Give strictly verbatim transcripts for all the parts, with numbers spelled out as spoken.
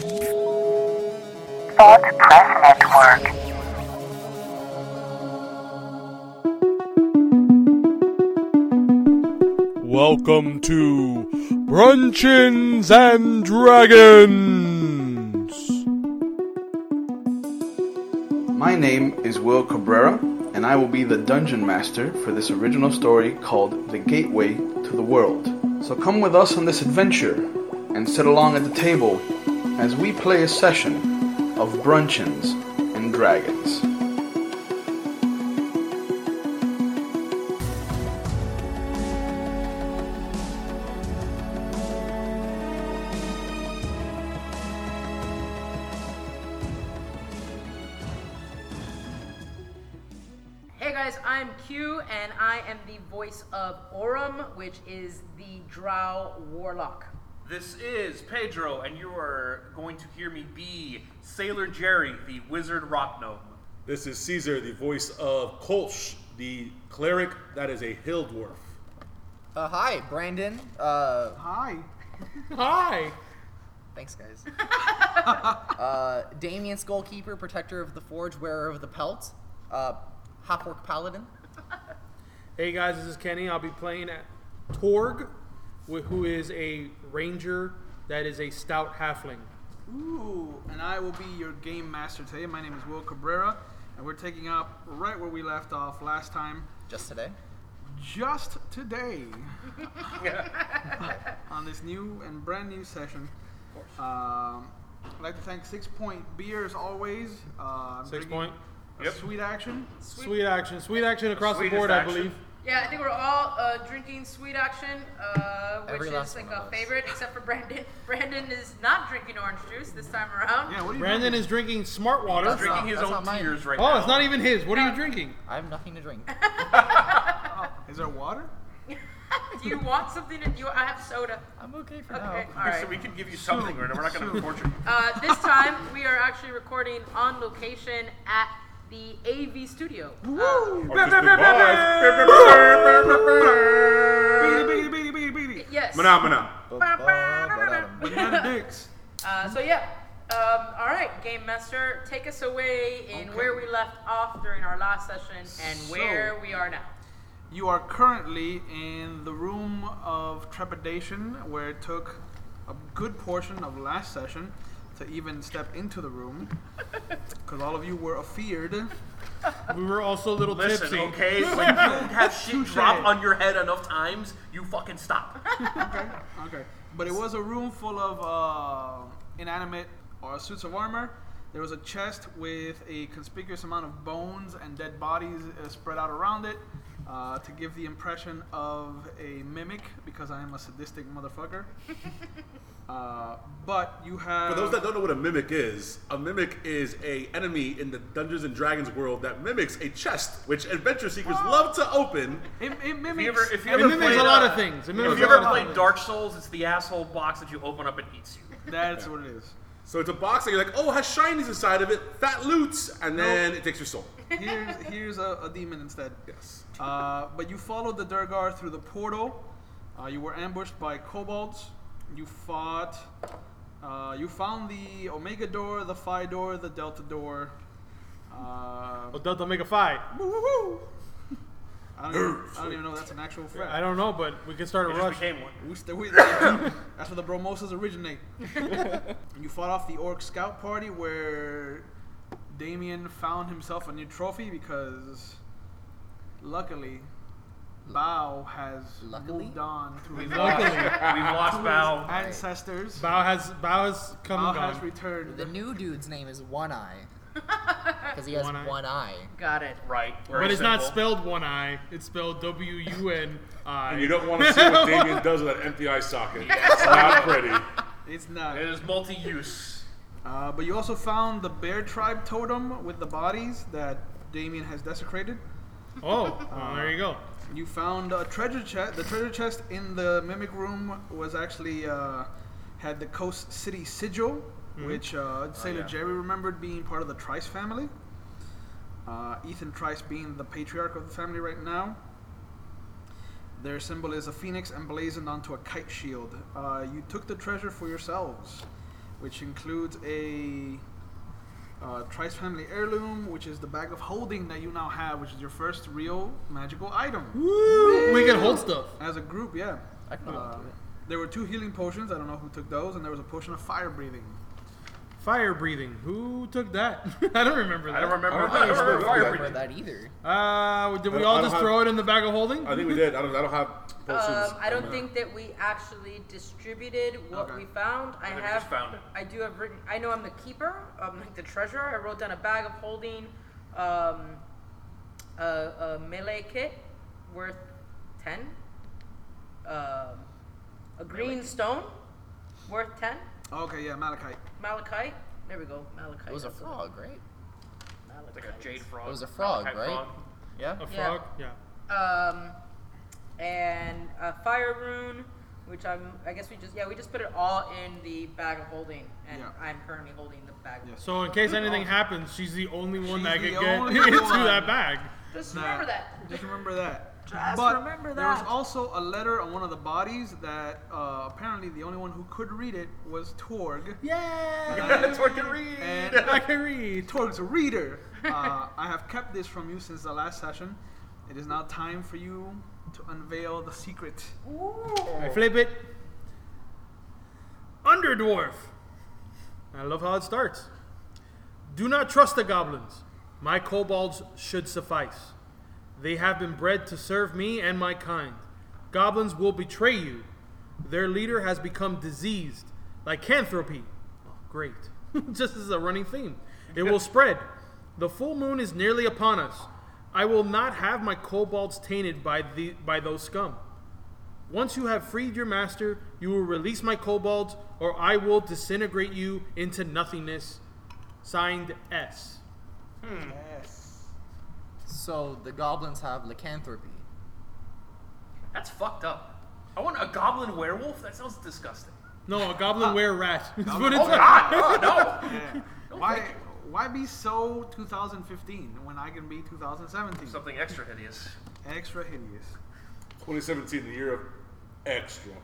Thought Press Network. Welcome to Bruncheons and Dragons. My name is Will Cabrera, and I will be the Dungeon Master for this original story called The Gateway to the World. So come with us on this adventure, and sit along at the table as we play a session of Bruncheons and Dragons. Hey guys, I'm Q, and I am the voice of Orum, which is the Drow Warlock. This is Pedro, and you are going to hear me be Sailor Jerry, the Wizard Rock Gnome. This is Caesar, the voice of Kolsch, the cleric that is a hill dwarf. Uh, hi, Brandon. Uh, Hi. Hi! thanks, guys. uh, Damien Skullkeeper, protector of the forge, wearer of the pelt. Uh, half-orc paladin. Hey guys, this is Kenny. I'll be playing at Torg, wh- who is a ranger that is a stout halfling. Ooh, and I will be your game master today. My name is Will Cabrera, and we're taking up right where we left off last time. Just today. Just today. On this new and brand new session. Um, I'd like to thank Six Point Beer as always. Uh, Six bringing Point. a Yep. Sweet action. Sweet action. Sweet action across the Sweetest board, I action. believe. Yeah, I think we're all uh, drinking Sweet Action, uh, which Every is last like one of a us. favorite, except for Brandon. Brandon is not drinking orange juice this time around. Yeah, what are you Brandon doing? is drinking smart water. He's drinking not- his that's own not mine. tears right now. Oh, it's not even his. What are you drinking? I have nothing to drink. Is there water? Do you want something to do? I have soda. I'm okay for Okay, now. all right. So we can give you something, right? We're not going to torture you. Uh, this time, we are actually recording on location at the A V studio. Uh, Beady, beady, beady, beady, beady. yes. Mana, Banana dicks. Uh, so yeah, um, all right, Game Master, take us away in Okay. where we left off during our last session and So- where we are now. You are currently in the room of trepidation, where it took a good portion of last session to even step into the room, because all of you were afeared. We were also a little Listen, tipsy. okay? When you have shit Touche. drop on your head enough times, you fucking stop. Okay, okay. But it was a room full of uh, inanimate or suits of armor. There was a chest with a conspicuous amount of bones and dead bodies uh, spread out around it uh, to give the impression of a mimic, because I am a sadistic motherfucker. Uh, but you have... For those that don't know what a mimic is, a mimic is a enemy in the Dungeons and Dragons world that mimics a chest, which adventure seekers love to open. It, it mimics... If you ever, if you It ever mimics played, a lot uh, of things. It If mimics you a ever lot of played things. Dark Souls, it's the asshole box that you open up and eats you. That's what it is. So it's a box that you're like, oh, it has shinies inside of it, fat loots, and then it takes your soul. Here's, here's a, a demon instead. Yes. Uh, but you followed the Durgar through the portal. Uh, you were ambushed by kobolds. You fought. Uh, you found the Omega door, the Phi door, the Delta door. Uh, Well, Delta Omega Phi. woo-woo-woo. I don't, even, I don't even know if that's an actual fact. I don't know, but we can start a It just rush. became one. We st- we- that's where the Bromosas originate. You fought off the Orc Scout Party, where Damien found himself a new trophy because, luckily, Bao has Luckily? moved on to his Luckily, We've lost Bao. ancestors. Bao has Bao has come Bao and has gone. returned. The new dude's name is One Eye. Because he has One one Eye. eye. Got it. Right. But it's not spelled one eye. It's spelled W U N I. And you don't want to see what Damien does with that empty eye socket. It's not pretty. It's not. It is multi-use. Uh, but you also found the Bear Tribe totem with the bodies that Damien has desecrated. Oh, well, there you go. You found a treasure chest. The treasure chest in the mimic room was actually uh, had the Coast City sigil, which uh, Sailor yeah. Jerry remembered being part of the Trice family. Uh, Ethan Trice being the patriarch of the family right now. Their symbol is a phoenix emblazoned onto a kite shield. Uh, you took the treasure for yourselves. which includes a uh, Trice family heirloom, which is the bag of holding that you now have, which is your first real magical item. Woo! We can hold stuff. As a group, yeah. I can Uh, hold it. there were two healing potions. I don't know who took those, and there was a potion of fire breathing. Fire breathing. Who took that? I don't remember that. I don't remember. I don't I don't remember remember I fire don't remember breathing. that either. Uh, did we I- all I don't just have- throw it in the bag of holding? I think we did. I don't. I don't have potions. Um, I don't think that we actually distributed what Okay. we found. I think we have. just found it. I do have written. I know I'm the keeper. I'm like the treasurer. I wrote down a bag of holding, um, a, a melee kit worth ten. Um, a green stone worth ten. Okay, yeah, Malachite. Malachite. There we go. Malachite. It was a That's frog, right? Malachite. Like a jade frog. It was a frog, Malachite right? frog. Yeah. A Yeah. frog? Yeah. Um, and a fire rune, which I'm. I guess we just. Yeah, we just put it all in the bag of holding, and Yeah. I'm currently holding the bag. Of Yes. So in case anything happens, she's the only one She's that the can get only into one. that bag. Just Nah, remember that. Just remember that. Just but remember there was that. also a letter on one of the bodies that uh, apparently the only one who could read it was Torg. Yeah. That's what you read. And I can read. Torg's a reader. Uh, I have kept this from you since the last session. It is now time for you to unveil the secret. I flip it. Underdwarf. I love how it starts. Do not trust the goblins. My kobolds should suffice. They have been bred to serve me and my kind. Goblins will betray you. Their leader has become diseased. Lycanthropy. Oh, great. Just as a running theme. It will spread. The full moon is nearly upon us. I will not have my kobolds tainted by, the, by those scum. Once you have freed your master, you will release my kobolds, or I will disintegrate you into nothingness. Signed, S. Yes. So the goblins have lycanthropy. That's fucked up. I want a goblin werewolf? That sounds disgusting. No, a goblin wear rat. That's what Oh it's god, oh no! Yeah. Why? Why be so two thousand fifteen when I can be two thousand seventeen? Something extra hideous. Extra hideous. twenty seventeen, the year of extra.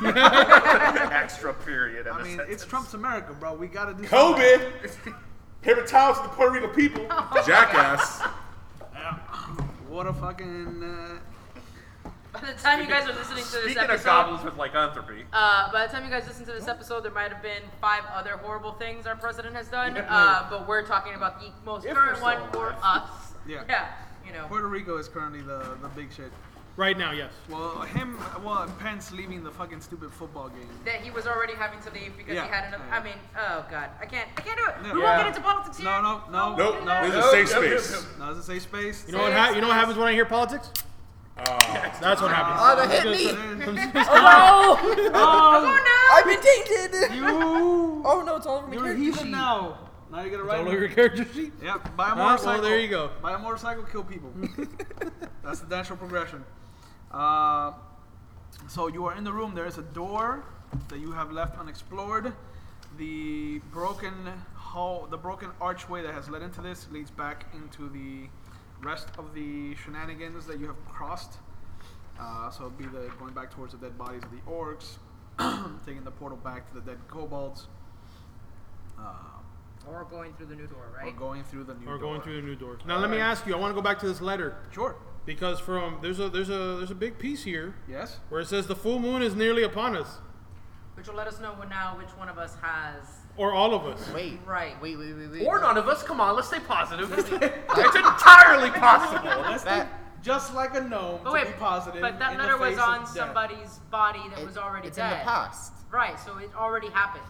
Extra period. I mean, it's Trump's America, bro. We gotta do COVID. Paper towels to the Puerto Rico people. Jackass. something. What a fucking. Uh, By the time you guys are listening to this Speaking episode, of goblins with lycanthropy, uh, by the time you guys listen to this episode, there might have been five other horrible things our president has done. Uh, but we're talking about the most If current we're one still for alive. us. Yeah. Yeah. You know. Puerto Rico is currently the the big shit. Right now, yes. Well, him. Well, Pence leaving the fucking stupid football game. That he was already having to leave because Yeah. he had enough. Yeah. I mean, oh god, I can't, I can't do it. No. We Yeah. won't get into politics here. No, no, no. Nope. No. This is no. a safe Nope, nope, space. nope, No, it's a safe space. You know what? Ha- you know what happens when I hear politics? Ah. That's what happens. Oh, that hit me! Oh, Oh, I've been tainted! you. Oh no, it's all over my You're a character heathen sheet. now. Now you gotta All write. over your character sheet? Yep. Buy a Ah, well, motorcycle. there you go. Buy a motorcycle, kill people. That's the natural progression. Uh, so you are in the room. There is a door that you have left unexplored. The broken hall, the broken archway that has led into this leads back into the rest of the shenanigans that you have crossed. Uh, so it'd be the going back towards the dead bodies of the orcs, taking the portal back to the dead kobolds, uh, Or going through the new door, or right? going through the new Or door. going through the new door. Now let me ask you. I want to go back to this letter Sure. because from there's a there's a there's a big piece here Yes. where it says the full moon is nearly upon us, Which will let us know when now which one of us has. or all of us. Wait, Right. wait, wait, wait, wait. or none of us. Come on, let's stay positive. it's entirely possible. Let's That- think just like a gnome But to wait, be positive. but that in the letter was face on of death. somebody's body that It- was already it's dead. in the past. Right, so it already happened.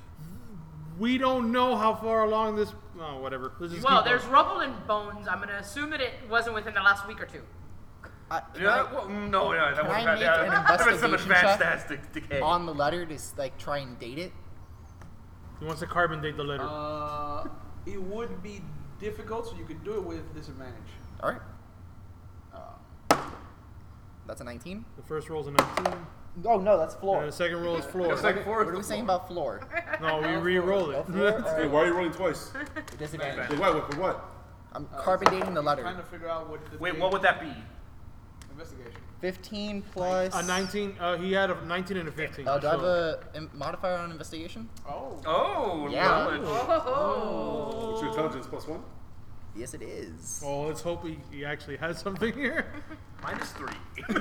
We don't know how far along this. Oh, whatever. Let's just Well, keep there's going. rubble and bones. I'm gonna assume that it wasn't within the last week or two. I, can Yeah, I- well, no, yeah, that Can would I have make yeah, an that would've been some investigation advanced check ass de- decay. on the letter to s- like try and date it? He wants to carbon date the letter. Uh, it would be difficult, so you could do it with disadvantage. All right. That's a nineteen. the first roll's a nineteen, Oh no, that's floor. and the second roll is floor. It's like four What are we saying about floor? No, we re-roll it. Floor? All Hey, right. why are you rolling twice? Disadvantage. Wait, what? For what? I'm carbon dating the Trying letter. to figure out what. The Wait, date- what would that be? Investigation. fifteen plus. A nineteen. Uh, he had a nineteen and a fifteen. Uh, do I have so- a im- modifier on investigation? Oh. Oh, Yeah. knowledge. Oh. What's your intelligence plus one? Yes, it is. Well, let's hope he, he actually has something here. Minus three.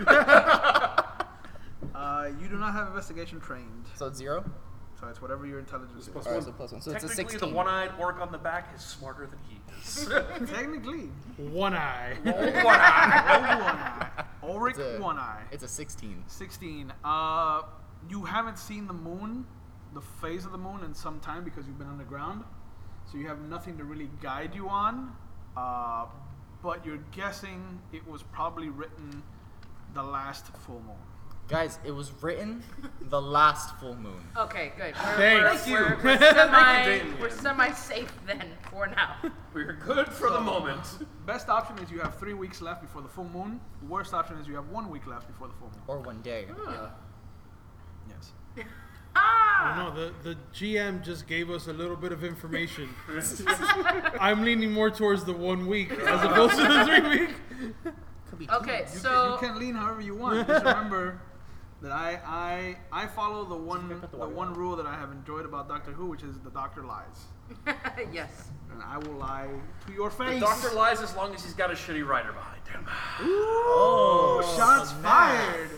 Uh, you do not have investigation trained, So it's zero. so it's whatever your intelligence is. Plus All right, one. so plus one. So it's a Technically, sixteen. the one-eyed orc on the back is smarter than he is. Technically, One eye. One-eyed. oh, one eye. Ulrich, It's a- one eye. It's a sixteen. Sixteen. Uh, you haven't seen the moon, the phase of the moon, in some time because you've been underground, so you have nothing to really guide you on. Uh, but you're guessing it was probably written the last full moon. Guys, it was written the last full moon. Okay, good. We're, Thanks. we're, Thank we're, you. we're semi, Damien. we're semi-safe then for now. We're good for the moment. Best option is you have three weeks left before the full moon. Worst option is you have one week left before the full moon. Or one day. Yes. Ah! No, the, the G M just gave us a little bit of information. I'm leaning more towards the one week as opposed to the three week. Could be two. Okay, You, so can, you can lean however you want. Just remember that I I I follow the one put the the water one down. rule that I have enjoyed about Doctor Who, which is the Doctor lies, yes. and I will lie to your The face. doctor lies as long as he's got a shitty rider behind him. Oh, shots fired.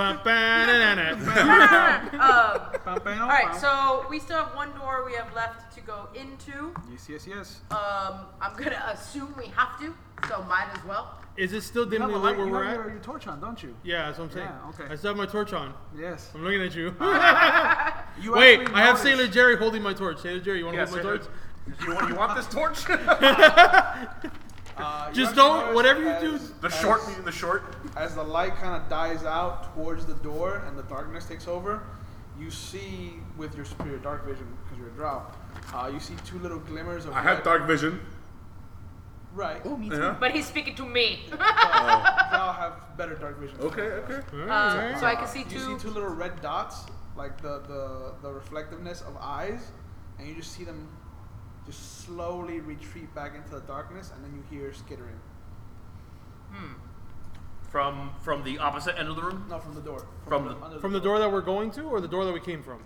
Um, all right, so we still have one door we have left to go into. Yes, yes, yes. Um, I'm gonna assume we have to, so might as well. Is it still You have, dimly a lit light, where you we're have at? your, your torch on, don't you? Yeah, that's what I'm saying. Yeah, okay. I still have my torch on. Yes. I'm looking at you. You Wait, actually I have noticed- Sailor Jerry holding my torch. Sailor Jerry, you want to Yes, hold my torch? You want, you want this torch? Uh, you Just actually don't- noticed whatever you as- do- the as- short meaning the short. As the light kind of dies out towards the door and the darkness takes over, you see with your superior dark vision, because you're a drow, uh, you see two little glimmers of I have red- dark vision. Right. Oh, me too. Yeah. But he's speaking to me. Drow have better dark vision. Okay, okay. Um, so I can see You two. see two little red dots, like the, the, the reflectiveness of eyes, and you just see them just slowly retreat back into the darkness, and then you hear skittering. From from the opposite end of the room. No, from the door. From the- under From the door that we're going to or the door that we came from?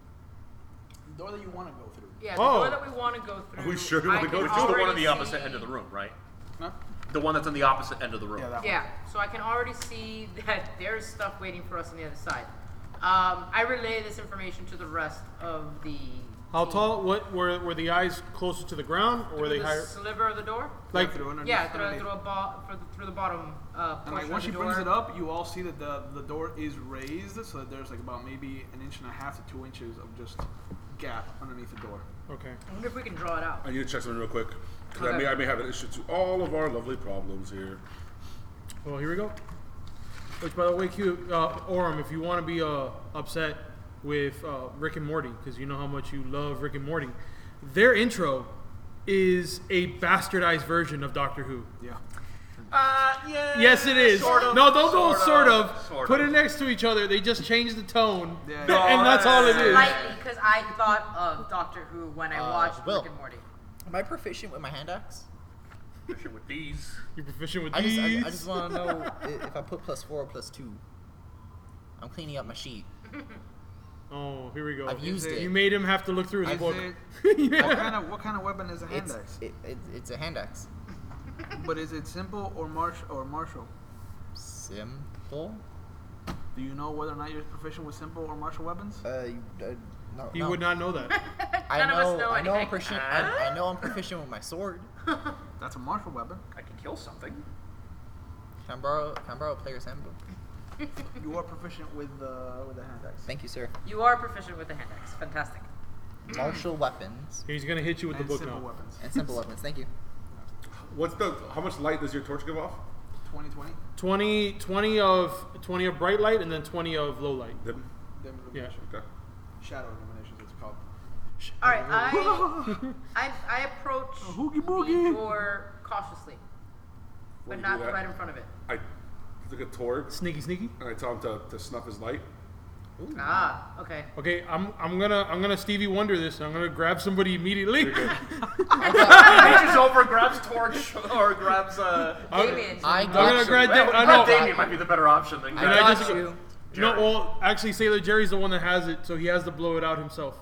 The door that you want to go through. Yeah, the Oh. door that we want to go through. Are we sure we wanna I go can through Which is the one on already the opposite see- end of the room, right? No? The one that's on the opposite end of the room. Yeah, that one. Yeah, so I can already see that there's stuff waiting for us on the other side. Um, I relay this information to the rest of the. How team. tall? What were were the eyes closer to the ground or were they Through the higher? sliver of the door? Like through underneath. Yeah, through, underneath. through a bo- for the, through the bottom uh, And portion like once of she the brings door. it up, you all see that the the door is raised, so that there's like about maybe an inch and a half to two inches of just gap underneath the door. okay. I wonder if we can draw it out. I need to check something real quick. 'Cause I, Okay. may, I may have an issue to all of our lovely problems here. Well, here we go. Which, by the way, Q, uh, Orem, if you want to be uh, upset with uh, Rick and Morty, because you know how much you love Rick and Morty, their intro is a bastardized version of Doctor Who. Yeah. Uh, yeah. Yes, it is. Sort of, no, don't go sort sort of, of. sort Put of. it next to each other. They just changed the tone, Yeah. and that's all it is. Slightly, because I thought of Doctor Who when I Uh, watched Will. Rick and Morty. Am I proficient with my hand axe? Shit with these. You're proficient with I just, these. I, I just want to know i- if I put plus four or plus two. I'm cleaning up my sheet. Oh, here we go. I've used it- it. You made him have to look through his Is book. it, what kind of what kind of weapon is a hand It's, axe? it, it, it's a hand axe. But is it simple or martial or martial? Simple. Do you know whether or not you're proficient with simple or martial weapons? Uh, you, uh no. He no. would not know that. I None of know. us know I know I'm anything. proficient. I, I know I'm proficient with my sword. That's a martial weapon. I can kill something. Can I borrow? Can I borrow a player's handbook? You are proficient with the with the hand axe. Thank you, sir. You are proficient with the hand axe. Fantastic. Martial weapons He's gonna hit you with And the book simple now. weapons. and simple weapons. Thank you. What's the? How much light does your torch give off? twenty twenty. twenty, twenty of twenty of bright light and then twenty of low light. Dim? Dim Yeah. illumination. Okay. Shadow illumination, it's called. All right, I, I, I approach hoogie the boogie. door cautiously, When but you not do that, right in front of it. I look at Torg Sneaky, sneaky. and I tell him to, to snuff his light. Ah, okay. Okay, I'm I'm gonna I'm gonna Stevie Wonder this. I'm gonna grab somebody immediately. He reaches over, grabs Torch, or grabs. Uh, Damien. I I'm got gonna you. grab. well, Da- I grab know. Damien might be the better option than I And I grab. got just- you. No, well, actually, Sailor Jerry's the one that has it, so he has to blow it out himself.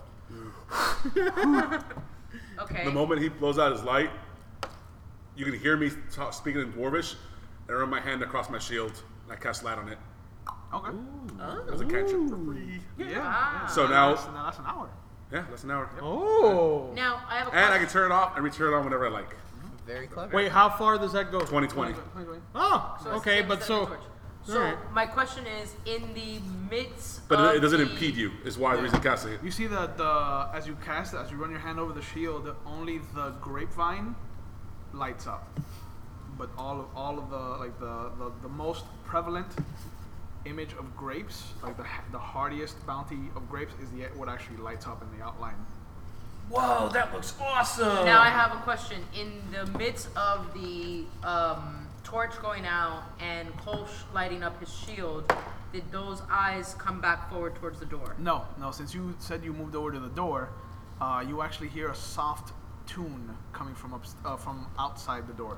Okay. The moment he blows out his light, you can hear me talk, speaking in Dwarvish, and I run my hand across my shield, and I cast light on it Okay. as a cantrip for free. Yeah. Ah. yeah. So now, That's, now that's an hour. yeah, that's an hour. Oh. Now I have a And I question. can turn it off and return it on whenever I like. Very clever. Wait, how far does that go? twenty twenty. Oh, So it's okay, the but same so. torch. So Alright. my question is, in the midst But of it, it doesn't the- impede you, is why the reason casting it. You see that the as you cast it, as you run your hand over the shield, only the grapevine lights up. But all of all of the like the, the, the most prevalent image of grapes, like the the hardiest bounty of grapes, is the what actually lights up in the outline. Whoa, that looks awesome. Now I have a question. In the midst of the um, torch going out and Kolsch lighting up his shield, did those eyes come back forward towards the door? No, no. Since you said you moved over to the door, uh, you actually hear a soft tune coming from up uh, from outside the door.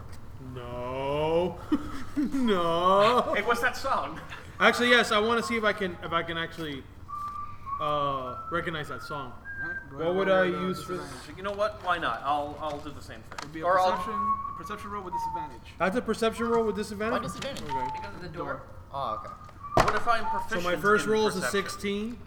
No. No. Hey, what's that song? Actually, yes. I want to see if I can if I can actually uh, recognize that song. Right? Go What ahead, would roll I with, uh, use for- disadvantage. You know what? Why not? I'll I'll do the same It'd thing. be a Or I'll- perception, a perception roll with disadvantage. That's a perception roll with disadvantage. Why disadvantage? Okay. Because of the door? Oh, okay. What if I'm So proficient? my first in roll is a perception? sixteen,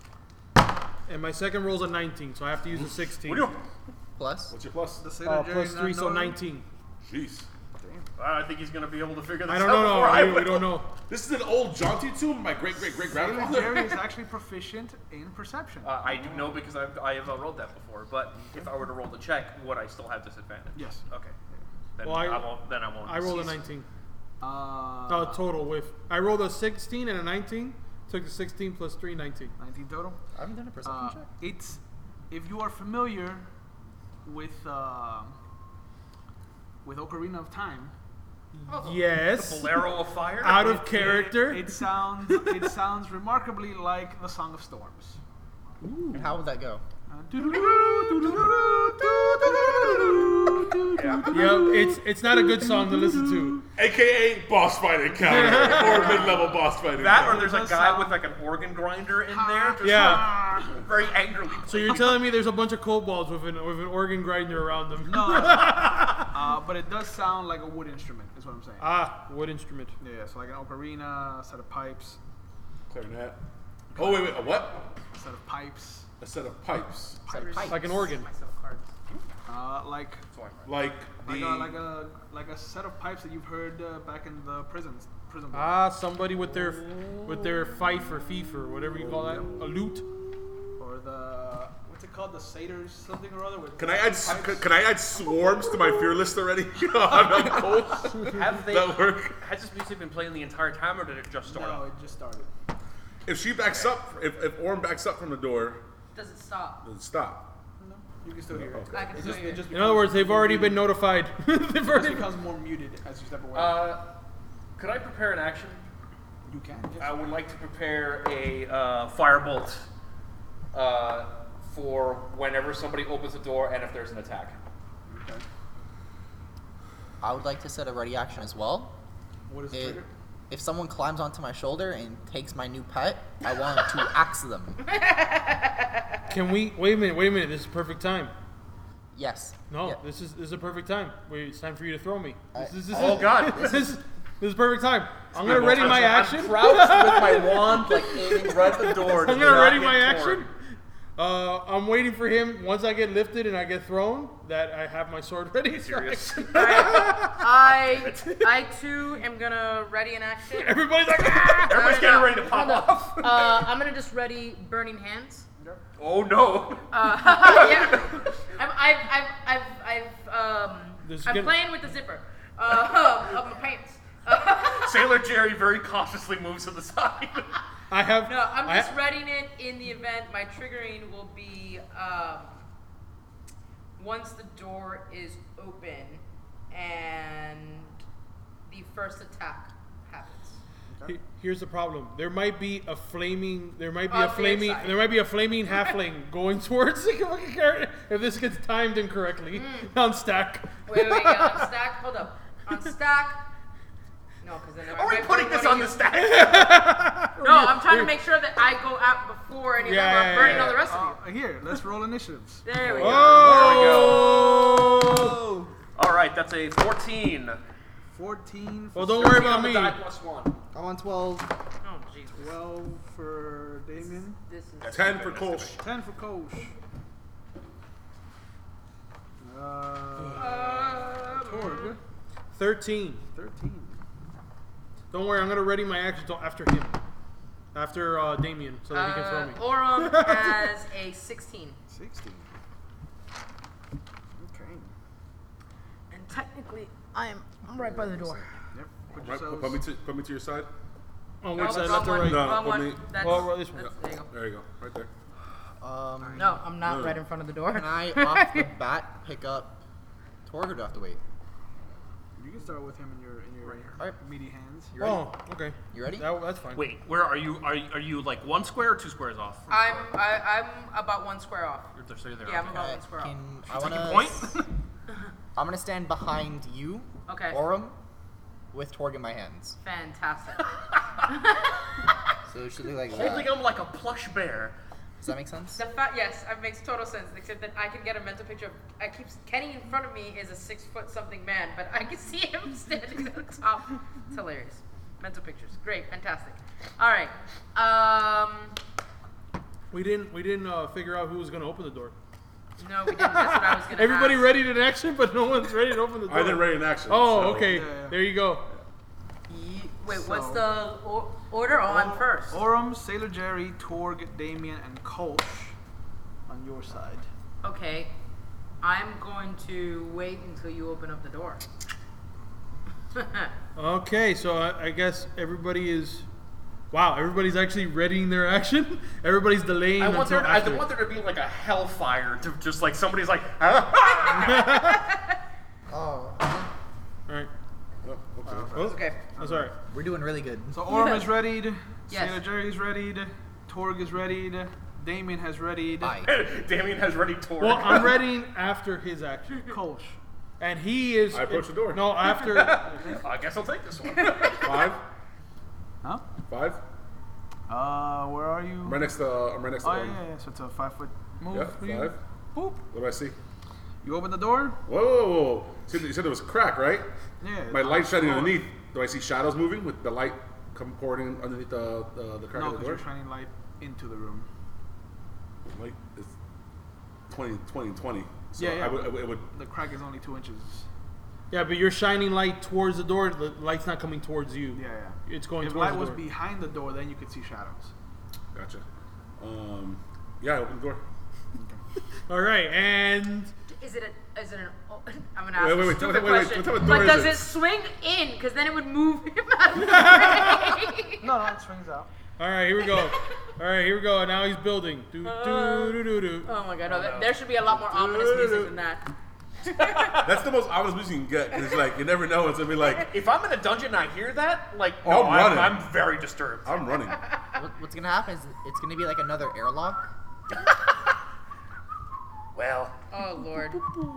and my second roll is a nineteen. So I have to use a sixteen. What do you? Plus. What's your plus? The Sailor Uh, Jerry plus is three, not so knowing- nineteen. Jeez. I think he's gonna be able to figure this I out don't know. No, before I I, we will. don't know. This is an old jaunty tune, my great great great Sailor grandfather. Jerry is actually proficient in perception. Uh, I do know because I've I have uh, rolled that before. But if I were to roll the check, would I still have disadvantage? Yes. Okay. Then Well, I- I, won't. Then I won't. I rolled a cease. nineteen. Uh, Uh, total with I rolled a sixteen and a nineteen. Took the sixteen plus three, nineteen. nineteen total. I haven't done a perception Uh, check. it's if you are familiar with uh, with Ocarina of Time. Yes. Bolero of Fire. Out of it- character. It, it sounds it sounds remarkably like the Song of Storms. And how would that go? Yep. It's it's not a good song to listen to. A K A boss fight encounter or mid level boss fight That or encounter. there's a does guy sound- with like an organ grinder in there. Just Yeah. Very angrily. So you're telling me there's a bunch of kobolds with an with an organ grinder around them? No, uh, but it does sound like a wood instrument. Is what I'm saying. Ah, wood instrument. Yeah, so like an ocarina, a set of pipes, Clarinet. Oh wait wait a what? a set of pipes, A set of pipes. It's like pipe. Like an organ. Myself cards. uh, like Like the like a, like a like a set of pipes that you've heard uh, back in the prisons prison. book. Ah, somebody with their with their fife or fief or whatever you call that, a lute. Or the what's it called? The satyrs something or other. With Can I add s- pipes. can, can I add swarms to my fear list already? I'm cold. Have they? That work? Has this music been playing the entire time, or did it just start? No, off? it just started. If she backs up, if if Orm backs up from the door, Does it stop? then stop. No, you can still hear it. I can It still just, hear it it. just In other words, they've already been notified. They've it already. becomes more muted as you step away. Uh, could I prepare an action? you can. Yes. I would like to prepare a uh, firebolt uh, for whenever somebody opens the door and if there's an attack. Okay. I would like to set a ready action as well. What is the It, trigger? if someone climbs onto my shoulder and takes my new pet, I want to axe them. Can we wait a minute? Wait a minute. This is perfect time. Yes. No, Yeah. this is this is a perfect time. Wait, it's time for you to throw me. This, is this Oh, is, God. This is this is perfect time. I'm gonna ready my I'm action. crouched with my wand, like aiming right at the door. to I'm do gonna not ready get my torn. action. Uh, I'm waiting for him. Once I get lifted and I get thrown, that I have my sword ready. Serious. I I too am gonna ready an action. Everybody's like, ah! Everybody's getting ready to pop off. Uh, I'm gonna just ready burning hands. Oh no! Uh, yeah. I'm, I've, I've, I've, I've, um, This is I'm gonna- playing with the zipper uh, of my pants. Sailor Jerry very cautiously moves to the side. I have. No, I'm I- just readying it in the event my triggering will be um, once the door is open and the first attack happens. He- Here's the problem. There might be a flaming. There might be On a the flaming. inside. There might be a flaming halfling going towards the fucking character if this gets timed incorrectly on stack. Wait, wait, wait. Yeah, on stack. Hold up. On stack. No, because then Are we I might putting burn this one on of the you. stack? No, I'm trying to make sure that I go out before any of Yeah, them yeah, are burning yeah, all the rest Uh, of here, let's roll initiatives. you. There we go. Oh! All right, that's a fourteen. fourteen. Well, don't worry about On the me. die plus one. I'm on twelve. Oh, Jesus. twelve for Damien. This is. ten for Kolsch. ten for Kosh. Uh, Uh, Torg. Thirteen. thirteen. Don't worry. I'm gonna ready my action till after him, after uh, Damien, so that he can throw uh, me. Oram has a sixteen. sixteen. Okay. And technically, I am I'm right by the door. Yep. Put Right, yourselves. put me to put me to your side. On No, which side, wrong left or one, right? No, wrong put one. me- That's, Oh, well, this one. that's- there you go. There you go, right there. Um, No, I'm not No. right in front of the door. Can I, off the bat, pick up Torg, or do I have to wait? You can start with him in your in your Alright. meaty hands. You ready? Oh, okay. You ready? That, that's fine. Wait, where are you? Are you, are you like one square or two squares off? from I'm the I, I'm about one square off. door? You're- so you're there. Yeah, I'm okay. about Okay, one square off. can, I Take wanna, a point. I'm gonna stand behind you, Okay. Oram, with Torg in my hands. Fantastic. So it should look like Holding that. him like a plush bear. Does that make sense? The fact, yes, it makes total sense. Except that I can get a mental picture of. I keep Kenny in front of me is a six foot something man, but I can see him standing at the top. It's hilarious. Mental pictures, great, fantastic. All right. Um, We didn't. We didn't uh, figure out who was gonna open the door. no, we didn't. That's what I was gonna. Everybody ask. ready to action, but no one's ready to open the door. I didn't ready in action. Oh, so- okay. Yeah, yeah. There you go. Ye- Wait, what's So- the or- order? Oh, I'm first. Oram, Sailor Jerry, Torg, Damien, and Kolsch on your side. Okay, I'm going to wait until you open up the door. Okay, so I, I guess everybody is. Wow, everybody's actually readying their action. Everybody's delaying I want, until there, I after. want there to be like a hellfire to just like somebody's like, Oh, All right, Oh, okay. oh, Okay. that's all right. we're doing really good. So Oram is readied. Yes. Sailor Jerry is readied. Torg is readied. Damien has readied. Bye. Damien has ready Torg. Well, I'm readying after his action, Kolsch. and he is. I approach the door. No, after. I guess I'll take this one. Five, Huh? five. Uh, where are you? I'm right next to. Uh, I'm right next to Oh yeah, one. yeah, yeah. So it's a five foot move Yeah, for you. five. Boop. What do I see? You open the door. Whoa, whoa, whoa! So you said there was a crack, right? Yeah. My light shining Oh. underneath. Do I see shadows moving with the light come pouring in underneath the the, the crack No, of the because door? you're shining light into the room. Light is twenty, twenty, twenty. So Yeah, yeah. I would, I would, it would. The crack is only two inches. Yeah, but you're shining light towards the door. The light's not coming towards you. Yeah, yeah. It's going If towards light the was door. behind the door, then you could see shadows. Gotcha. Um, yeah, I open the door. All right, and Is it a? Is it an? oh, I'm gonna ask Wait, wait, a wait, stupid wait, wait, wait, question. what type of door But is does it? it swing in? Because then it would move him out of the way. No, no, it swings out. all right, here we go. All right, here we go. Now he's building. Do do do do do. Oh my god, no, that- there should be a lot more ominous music than that. That's the most honest music you can get. 'Cause it's like you never know. It's gonna be like If I'm in a dungeon and I hear that, like, Oh, no, I'm I'm, running. I'm very disturbed. I'm running. What, what's gonna happen is it's gonna be like another airlock. Well, Oh lord.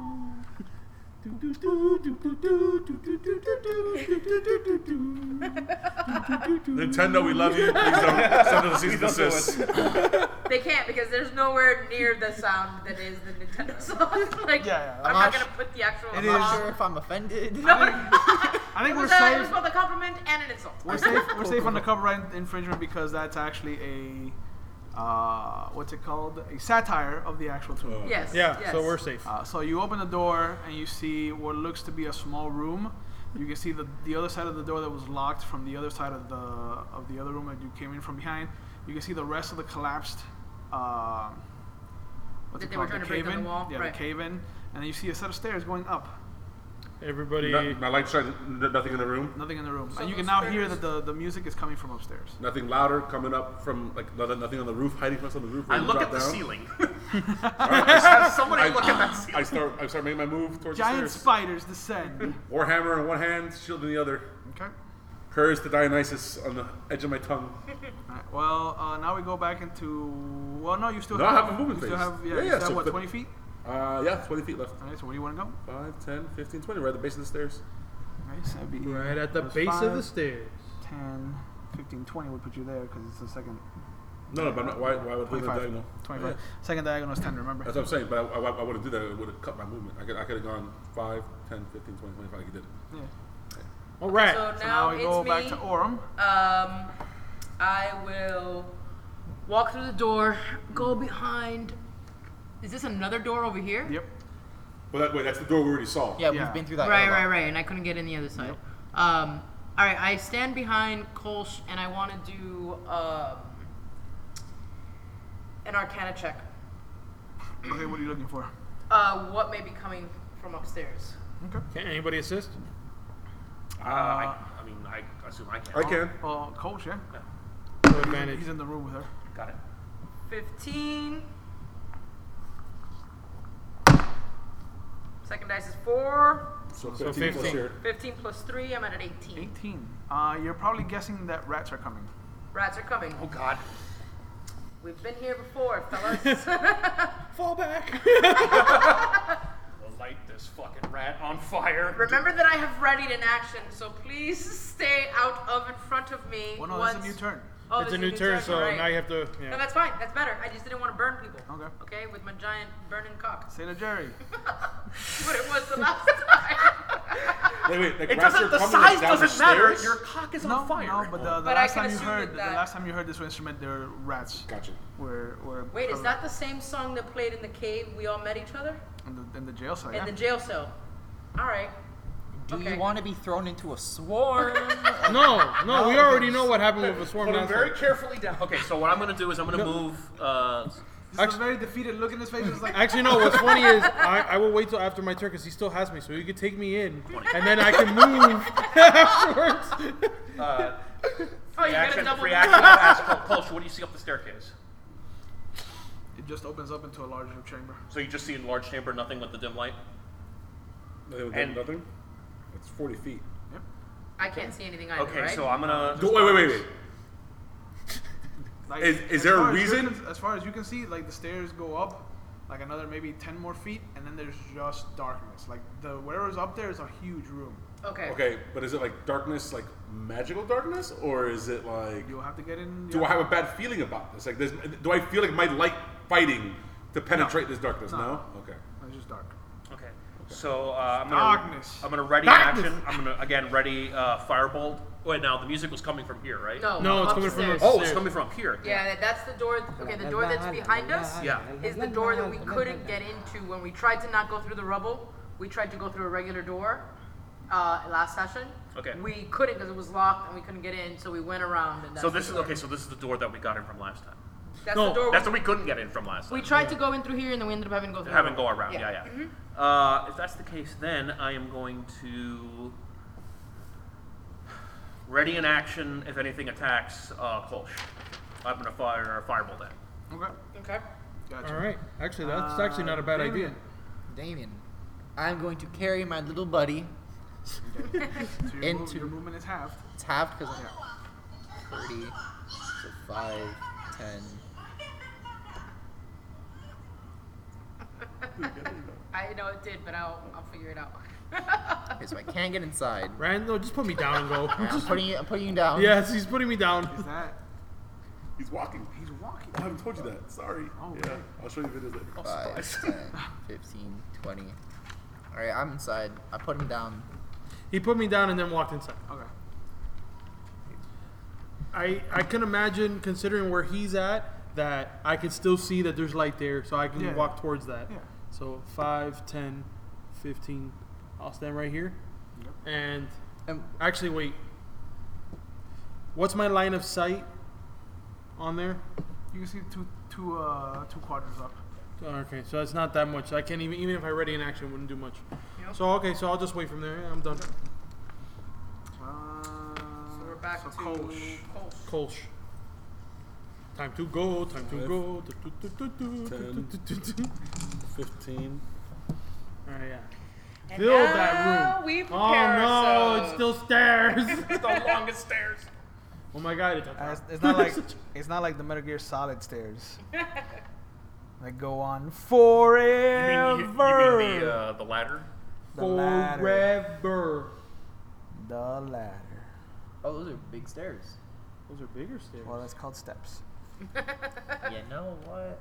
Nintendo, we love you. Please don't send us a cease and Please don't do desist. They can't because there's nowhere near the sound that is the Nintendo song. Like, Yeah, yeah. I'm I'm not not gonna put the actual I'm It song. not is- sure if I'm offended. No, I think it we're was, a, it was safe. both a compliment and an insult. We're safe. We're safe on the copyright infringement because that's actually a uh, what's it called? A satire of the actual tune. Oh. Yes. Yeah, yes. so we're safe. Uh, so you open the door and you see what looks to be a small room. You can see the the other side of the door that was locked from the other side of the of the other room that you came in from behind. You can see the rest of the collapsed. Uh, what's That it they were called? trying the to break cave down in. the wall? Yeah, Right. the cave in, and then you see a set of stairs going up. Everybody. No- my light shines. n- Nothing in the room. Nothing in the room, So and you can those now hear stairs- that the, the music is coming from upstairs. Nothing louder coming up from like nothing, nothing on the roof, hiding from us on the roof. I when we look drop at the down. ceiling. I, Somebody I- look at that ceiling. I start. I start making my move towards Giant the stairs. spiders descend. Warhammer in one hand, shield in the other. Okay. Curse to Dionysus on the edge of my tongue. Alright, well, uh, now we go back into. Well, no, you still No, I have. have a movement you still phase. have, yeah, Yeah, you yeah, still so have what, but- twenty feet? Uh, yeah, twenty feet left. Alright, so where do you want to go? five, ten, fifteen, twenty. Right at the base of the stairs. Alright, so that'd be Right at the plus base five, of the stairs. ten, fifteen, twenty would put you there because it's the second. No, no, but I'm not, why, why would I do the twenty-five. diagonal? twenty-five. Yeah. Second diagonal is ten, remember? That's what I'm saying, but I, I, I wouldn't do that. It would have cut my movement. I could, I could have gone five, ten, fifteen, twenty, twenty-five. I could did it. Yeah. All right. So So now now we it's go me. back to Orem. Um, I will walk through the door, go behind. Is this another door over here? Yep. Well, that, wait, that's the door we already saw. Yeah, Yeah. we've been through that. Right, airlock. right, right. And I couldn't get in the other side. Um, all right. I stand behind Kolsch and I want to do um, an Arcana check. Okay, what are you looking for? Uh, what may be coming from upstairs? Okay. Can anybody assist? Uh, I, I mean, I assume I can. I can. Well, Coach, yeah. No advantage. He's in the room with her. Got it. Fifteen. Second dice is four. So So fifteen plus fifteen. here. Fifteen plus three. I'm at an eighteen. eighteen. Uh, you're probably guessing that rats are coming. Rats are coming. Oh God. We've been here before, fellas. Fall back. We'll light this fucking rat on fire. Remember that I have readied an action, so please stay out of in front of me. Well, no, once... that's a new turn. Oh, It's a there's new turn, so right. now you have to. No, Yeah. that's fine. That's better. I just didn't want to burn people. Okay. Okay, with my giant burning cock. Say to Jerry. What it was the last time. Wait, wait, like It rats doesn't. are The coming, like, size down the doesn't matter. stairs? Your cock is No, on fire. no, but the, the But I last can time you assume heard, that the that- last time you heard this instrument, there were rats. Gotcha. Were were. Wait, is that the same song that played in the cave? We all met each other in the, in the jail cell? in Yeah. the jail cell. All right. Do Okay. you want to be thrown into a swarm? No, no, we already know what happened with the swarm. Put him last very time. carefully down. Okay, so what I'm gonna do is I'm gonna No. move. Uh, This is a very defeated look in his face. It's like. Actually, no. What's funny is I, I will wait till after my turn because he still has me, so he can take me in, and then I can move afterwards. uh, Oh, you got a reaction. double. Reaction. Ask Culture. What do you see up the staircase? It just opens up into a larger chamber. So you just see a large chamber, nothing with the dim light. Nothing, And- nothing? It's forty feet. Yep. I can't see anything either, Okay, right? so I'm gonna. Go, wait, wait, wait, wait. Like, Is- is as there a far as you reason? can- as far as you can see, like the stairs go up, like another maybe ten more feet, and then there's just darkness. Like the whatever's up there is a huge room. Okay. Okay, but is it like darkness, like magical darkness, or is it like? You'll have to get in. Do I have a bad feeling about this? Like, there's, do I feel like my light fighting to penetrate this darkness? No. No. Okay. It's just dark. Okay. So uh, I'm gonna. Darkness. I'm gonna ready Darkness. action. I'm gonna again ready uh, firebolt. Wait, now the music was coming from here, right? No. No, it's coming from upstairs. the- Oh, it's coming from here. Yeah, that- that's the door. Okay, the door that's behind us Yeah. is the door that we couldn't get into when we tried to not go through the rubble. We tried to go through a regular door uh, last session. Okay. We couldn't because it was locked and we couldn't get in, so we went around. And that's So the this is door. okay. So this is the door that we got in from last time. That's No, the door. That's we, what we couldn't get in from last time. we tried to go in through here and then we ended up having to go through. Having the go rubble. around. Yeah, yeah. Mhm. Uh, if that's the case, then I am going to ready in action. If anything attacks uh, Kolsch, I'm gonna fire a firebolt at. Okay. Okay. Gotcha. All right. Actually, that's actually not a bad idea. Damien. Damien, I'm going to carry my little buddy. So your, move, Into- your movement is halved. It's halved because I'm thirty, so five, ten. I know it did, but I'll I'll figure it out. Okay, so I can't get inside. Rand, no, just put me down and go. Alright, I'm putting you. I'm putting you down. Yes, he's putting me down. Is that? He's walking. He's walking. I haven't told you that. Sorry. Oh, yeah. okay. I'll show you videos later. Five, ten, fifteen, twenty. All right, I'm inside. I put him down. He put me down and then walked inside. Okay. I I can imagine, considering where he's at, that I can still see that there's light there, so I can Yeah. walk towards that. Yeah. So five, ten, fifteen. I'll stand right here. Yep. And Um, actually, wait. What's my line of sight on there? You can see two two uh two quadrants up. Oh, okay, so it's not that much. I can't even even if I ready in action, it wouldn't do much. Yep. So okay, so I'll just wait from there. Yeah, I'm done. Uh, So we're back so to Kolsch. Kolsch. Kolsch. Time to go. Time to Five, go. ten. fifteen. All right, yeah. And Fill now that room. we prepare Oh no, ourselves. it's still stairs. the longest stairs. Oh my god, it's, Uh, it's, it's not like it's not like the Metal Gear Solid stairs. They go on You forever. mean, you, you mean the, uh, the ladder? The ladder. forever. The ladder. Oh, those are big stairs. Those are bigger stairs. Well, that's called steps. You know what?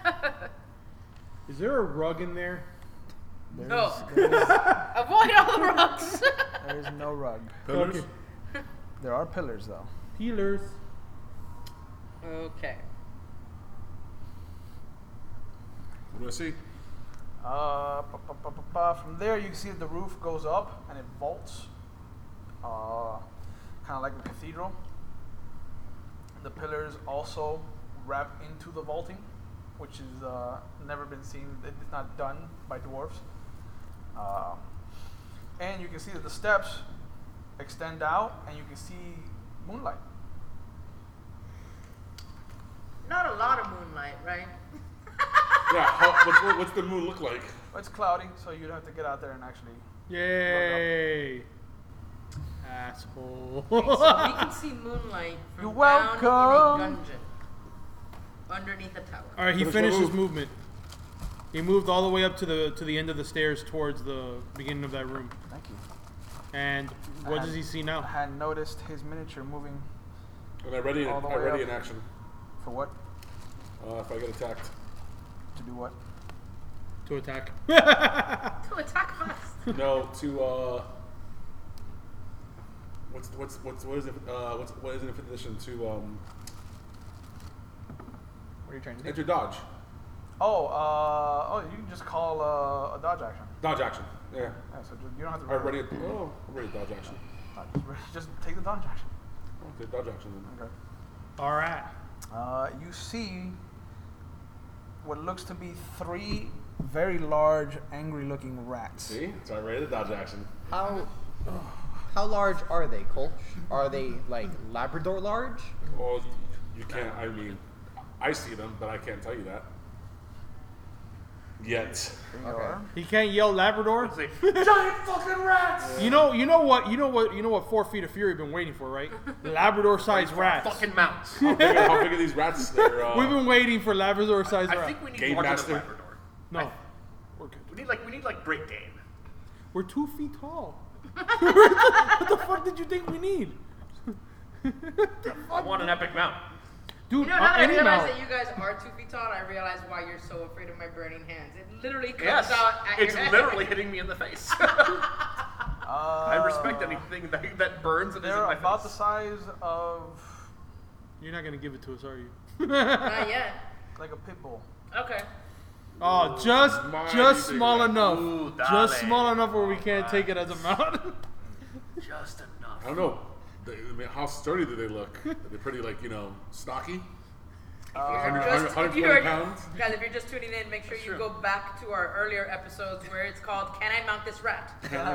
Is there a rug in there? There's, No. there, is, Avoid all the rugs. there is no rug. Pillars? Okay. There are pillars though. Peelers. Okay. What do I see? Uh, pa, pa, pa, pa, pa. From there, you can see that the roof goes up and it vaults, uh, kind of like a cathedral. The pillars also wrap into the vaulting, which is uh, never been seen. It's not done by dwarves. Uh, and you can see that the steps extend out, and you can see moonlight. Not a lot of moonlight, right? Yeah, how, what's, what- what's the moon look like? It's cloudy, so you'd have to get out there and actually. Yay. Asshole. So we can see moonlight from You're down in welcome. a dungeon. Underneath the tower. Alright, he Finish finished my his move. movement. He moved all the way up to the to the end of the stairs towards the beginning of that room. Thank you. And what I does he see I now? had noticed his miniature moving And I ready, All the I way ready up. in action. for what? Uh, if I get attacked. To do what? To attack. To attack us. No, to uh, what's what's what's what is it? Uh, what's what is it in fifth edition? To um, What are you trying to do? enter dodge, Oh, uh, oh, you can just call uh, a dodge action. dodge action. Yeah, Yeah, so just, you don't have to. I ready. Oh, I'm ready. Dodge action. Uh, just, re- just take the dodge action. Okay, dodge action then. Okay. Alright. Uh, you see what looks to be three very large, angry-looking rats. See, so I'm ready to dodge action. How how large are they, Colch? Are they like Labrador large? Well, you, you can't. I mean, I see them, but I can't tell you that yet. There you Okay. are. He can't yell Labrador. Let's see. Giant fucking rats! You know, you know what, you know what, you know what Four Feet of Fury been waiting for, right? Labrador-sized rats. Fucking mounts. How big, are, how big are these rats? They're, uh, We've been waiting for Labrador-sized I rats. think we need Game more master. than a Labrador. No, we're good. We need like we need like Great Dane. We're two feet tall. What the fuck did you think we need, I want an epic mount. dude? You know, uh, now that I any realize mount. that you guys are two feet tall, I realize why you're so afraid of my burning hands. It literally comes Yes, out at it's your head. literally hitting me in the face. Uh, I respect anything that, that burns and is in They're my about the face. size of You're not gonna give it to us, are you? Not yet. like a pit bull. Okay. Oh, just Mighty just big small rat. enough. Ooh, Just dale. small enough where we can't take it as a mount. Just enough. I don't know. They, I mean, how sturdy do they look? Are they pretty, like, you know, stocky? You're one hundred, just- one if you hundred twenty are- pounds? Guys, if you're just tuning in, make sure you go back to our earlier episodes where it's called "Can I Mount This Rat?"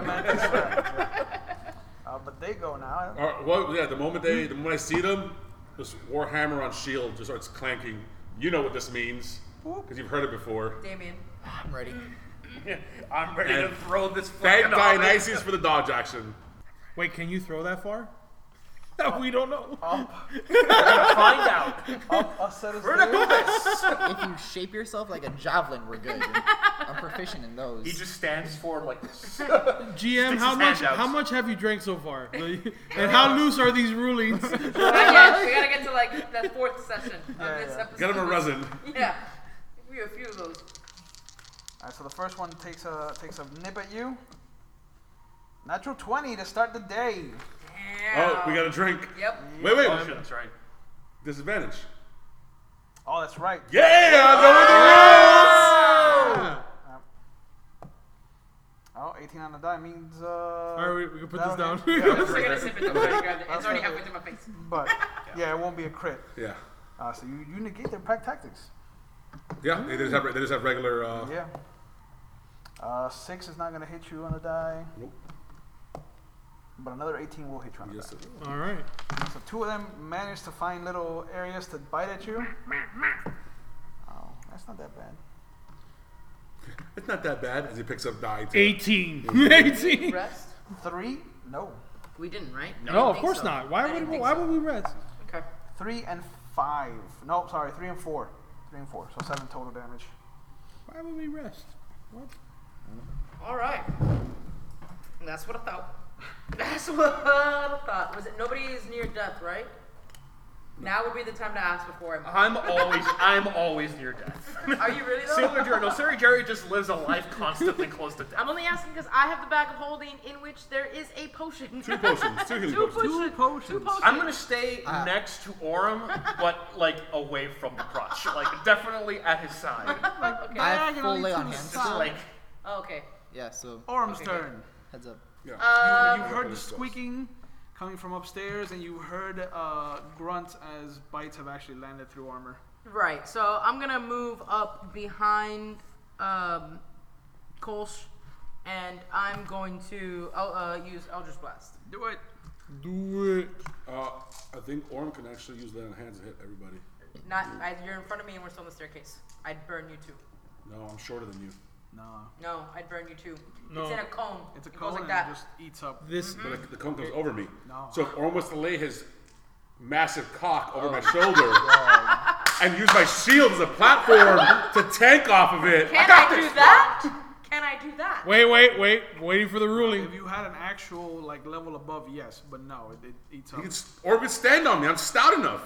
Uh, but they go now. Or, well, yeah, the moment they, the moment I see them, this Warhammer on shield just starts clanking. You know what this means, because you've heard it before. Damien. I'm ready. I'm ready And to throw this Thank fucking hobbit. Dionysius for the dodge action. Wait, can you throw that far? We don't know. Up, Find out. up a set of We're gonna do stairs. this. If you shape yourself like a javelin, we're good. I'm proficient in those. He just stands forward like this. G M, Sticks how his much hand out. how much have you drank so far? And how loose are these rulings? Not yet. We gotta get to like the fourth session of Yeah, this yeah. episode. Get him a resin. Yeah. We have a few of those. Alright, so the first one takes a takes a nip at you. Natural twenty to start the day. Damn. Oh, we got a drink. Yep. Wait, wait. Oh shit, that's right. Disadvantage. Oh, that's right. Yeah, I know what Oh, eighteen on the die means. Uh, Alright, we, we can put this that'll down. hit. I'm just gonna sip it. Don't worry, grab it. It's already halfway through my face. But yeah, it won't be a crit. it is. Uh, so you, you negate their pack tactics. Yeah, yeah. They just have they just have regular. Uh, Yeah. Uh, six is not gonna hit you on the die, Nope. but another eighteen will hit you on the Yes, die. sir. All right. So two of them managed to find little areas to bite at you. Oh, that's not that bad. It's not that bad. As he picks up die. too. eighteen. eighteen. Rest? Three? No. We didn't, right? I No, didn't of think course so. not. Why I would didn't we, think why so. would we rest? Okay. Three and five. No, sorry, three and four. Three and four. So seven total damage. Why would we rest? What? All right. That's what I thought. That's what I thought. Was it nobody is near death, right? Now would be the time to ask before I move. I'm always, I'm always near death. Are you really though? Sailor Jerry, no, Sailor Jerry just lives a life constantly close to death. I'm only asking because I have the bag of holding in which there is a potion. Two potions. Two healing Two potions. potions. Two potions. Two potions. I'm gonna stay next to Orem, but like away from the crotch, like definitely at his side. Okay. I have Diagonally full lay to on the hands side. still. Like, Oh, okay. Yeah, so Orm's Okay, turn. heads up. Yeah. Um, You heard the squeaking coming from upstairs, and you heard uh, grunts as bites have actually landed through armor. Right. So I'm gonna move up behind um, Kolsch, and I'm going to uh, use Eldritch Blast. Do it. Do it. Uh, I think Orm can actually use that on hands to hit everybody. Not. I, you're in front of me, and we're still on the staircase. I'd burn you too. No, I'm shorter than you. No. No, I'd burn you too. No. It's in a cone. It's a It goes cone like and that. it just eats up. This. But the, the cone comes over me. No. So if Orm was to lay his massive cock Oh. over my shoulder and use my shield as a platform to tank off of it, Can got I this, do bro. that? Can I do that? Wait, wait, wait. Waiting for the ruling. If you had an actual like level above, yes, but no, it, it eats He up. can, s- Orm can stand on me. I'm stout enough.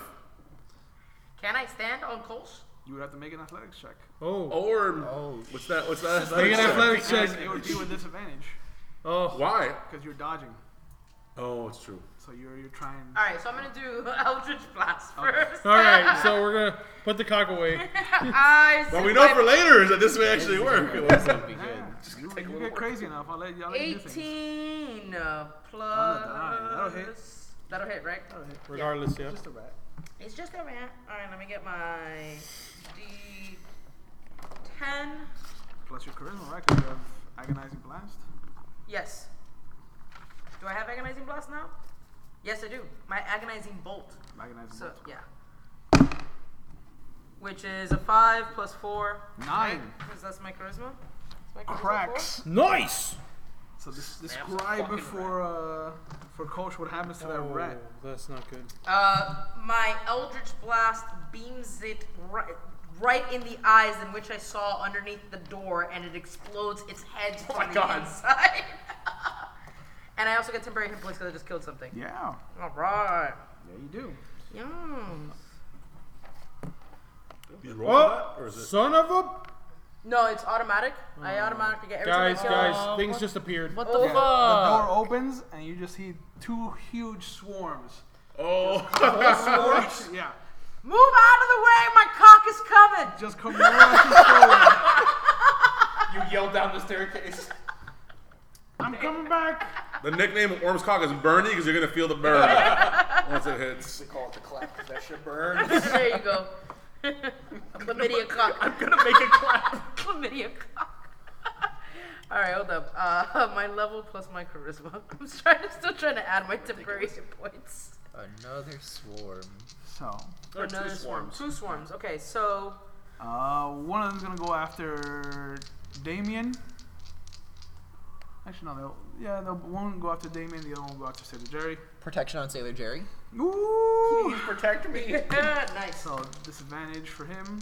Can I stand on Kolsch? You would have to make an athletics check. Oh. Orm. Oh. What's that? What's that? Make an athletics check. It would be with disadvantage Oh. Why? because you're dodging. Oh, it's true. So you're you're trying. All right, so I'm gonna do Eldritch Blast first. All right, so we're gonna put the cock away. I But we zip know my- for later is that this may actually work. This would be good. Yeah, you, you get crazy enough. I'll let you. I'll let you do things. eighteen uh, plus. That'll hit. That'll hit, right? Regardless, yeah. Just a rat. It's just a rat. All right, let me get my D ten. Plus your charisma, right? Because you have agonizing blast. Yes. Do I have agonizing blast now? Yes, I do. My agonizing bolt. Agonizing So bolt. yeah. Which is a five plus four. Nine. Because that's my charisma. Is my charisma Cracks. Nice. So this, Snap's a describe fucking for uh for Coach what happens to that Oh, rat. that's not good. four? Uh, my Eldritch Blast beams it right, right in the eyes in which I saw underneath the door, and it explodes its head Oh from my the God. inside. And I also get temporary hit points because I just killed something. Yeah. All right. Yeah, you do. Yum. You roll for that, Oh, or is it? son of a. No, it's automatic. I automatically get every Guys, time I kill- guys, things just appeared. What the Yeah, fuck? the door opens and you just see two huge swarms. Oh, Swarms? Yeah. Move out of the way, my cock is coming. Just come rushing forward. you yell down the staircase. I'm coming back. the nickname of Orm's cock is Bernie because you're gonna feel the burn once it hits. We call it the clap because that shit burns. There you go. Chlamydia cock. I'm gonna make it clap. Chlamydia cock. All right, hold up. Uh, my level plus my charisma. I'm trying, still trying to add my temporary hit points. Another swarm. So, There are two Another swarm. swarms. Two swarms. Okay, so uh, one of them's gonna go after Damien. Actually, no. They'll, yeah, they'll, one will go after Damien. The other one will go after Sailor Jerry. Protection on Sailor Jerry. Ooh. Please protect me. nice. So disadvantage for him.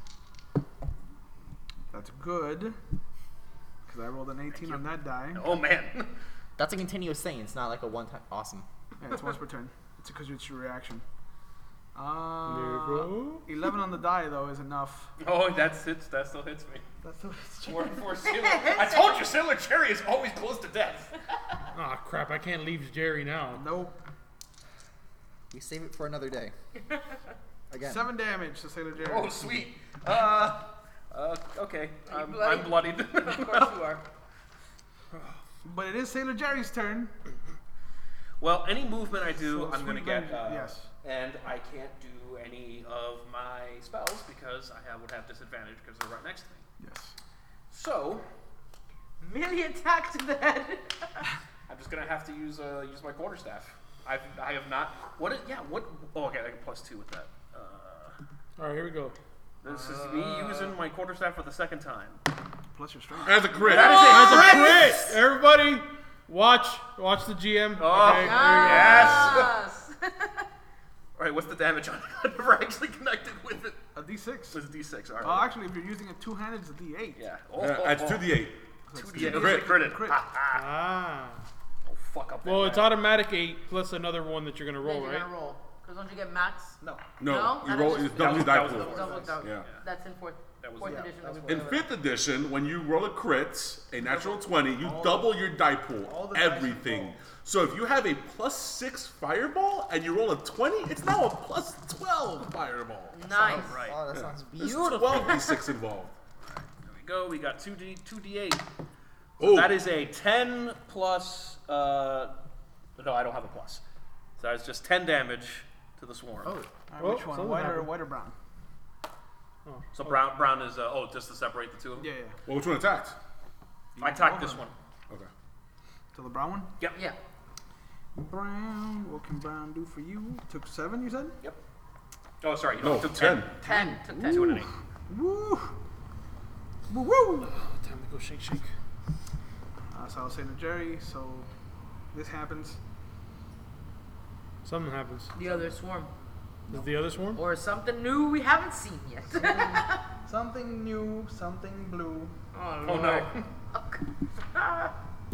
That's good. Because I rolled an eighteen on that die. Oh man. That's a continuous thing. It's not like a one time. Awesome. Yeah, it's once per turn. It's because it's your reaction. There Uh, you go. eleven on the die though is enough. Oh, that's hits. That still hits me. That's what it's Four, four Sailor. I told you, Sailor Cherry is always close to death. Ah, crap! I can't leave Jerry now. Nope. We save it for another day. Again. Seven damage to Sailor Jerry. Oh, sweet. Uh, uh okay. Are you I'm, bloody? I'm bloodied. Of course you are. But it is Sailor Jerry's turn. Well, any movement I do, So, I'm gonna sweet get. vengeance, Uh, yes. And I can't do any of my spells because I have, would have disadvantage because they're right next to me. Yes. So Melee attack to the head. I'm just gonna have to use uh, use my quarterstaff. I've I have not. What is yeah? What? Oh, okay. I get plus two with that. Uh, All right, here we go. this is me using my quarterstaff for the second time. Plus your strength. That's a crit. That's a crit. Everybody, watch, watch the G M. Oh, okay? yes. Yes. All right, what's the damage on it? I never actually connected with it. A D six. It's a D six. All right. Oh, actually, if you're using it two-handed, it's a D eight. yeah. Oh, Yeah, oh, it's oh. two d eight. two D D eight. eight. Crit. Crit. Crit. Ah. Oh, fuck up. that Well, it's guy. automatic eight plus another one that you're gonna Then roll, you're right? gonna roll. Because don't you get max? No. No, No? you I roll. don't You just- double your That die was- that pool. was Double, double. Yeah. That's in fourth, That was- fourth yeah, edition. that was of In whatever. fifth edition, when you roll a crit, a natural twenty, you double your die pool. all the dice Everything. involved. So if you have a plus six fireball and you roll a twenty, it's now a plus twelve fireball. Nice. Right. Oh, that sounds There's beautiful. twelve d six involved. There we go. We got two D, two D eight. Oh, That is a ten plus. Uh, no, I don't have a plus. So that's just ten damage to the swarm. Oh, All right, Oh, which one? something White or, happened. white or brown? So brown, brown is uh, oh, just to separate the two of them. Yeah, yeah. well, which one attacked? I attacked this one. Okay. So the brown one? Yep. Yeah. Brown. What can brown do for you? Took seven, you said? Yep. Oh, sorry. No, it took ten. Ten. Took ten. Two and an eight. Woo! Woo woo! Time to go shake, shake. Uh, so I was saying to Jerry, so this happens. Something happens. The other swarm. Is the other swarm? Or something new we haven't seen yet. Something new, something blue. Oh, Oh Lord. no.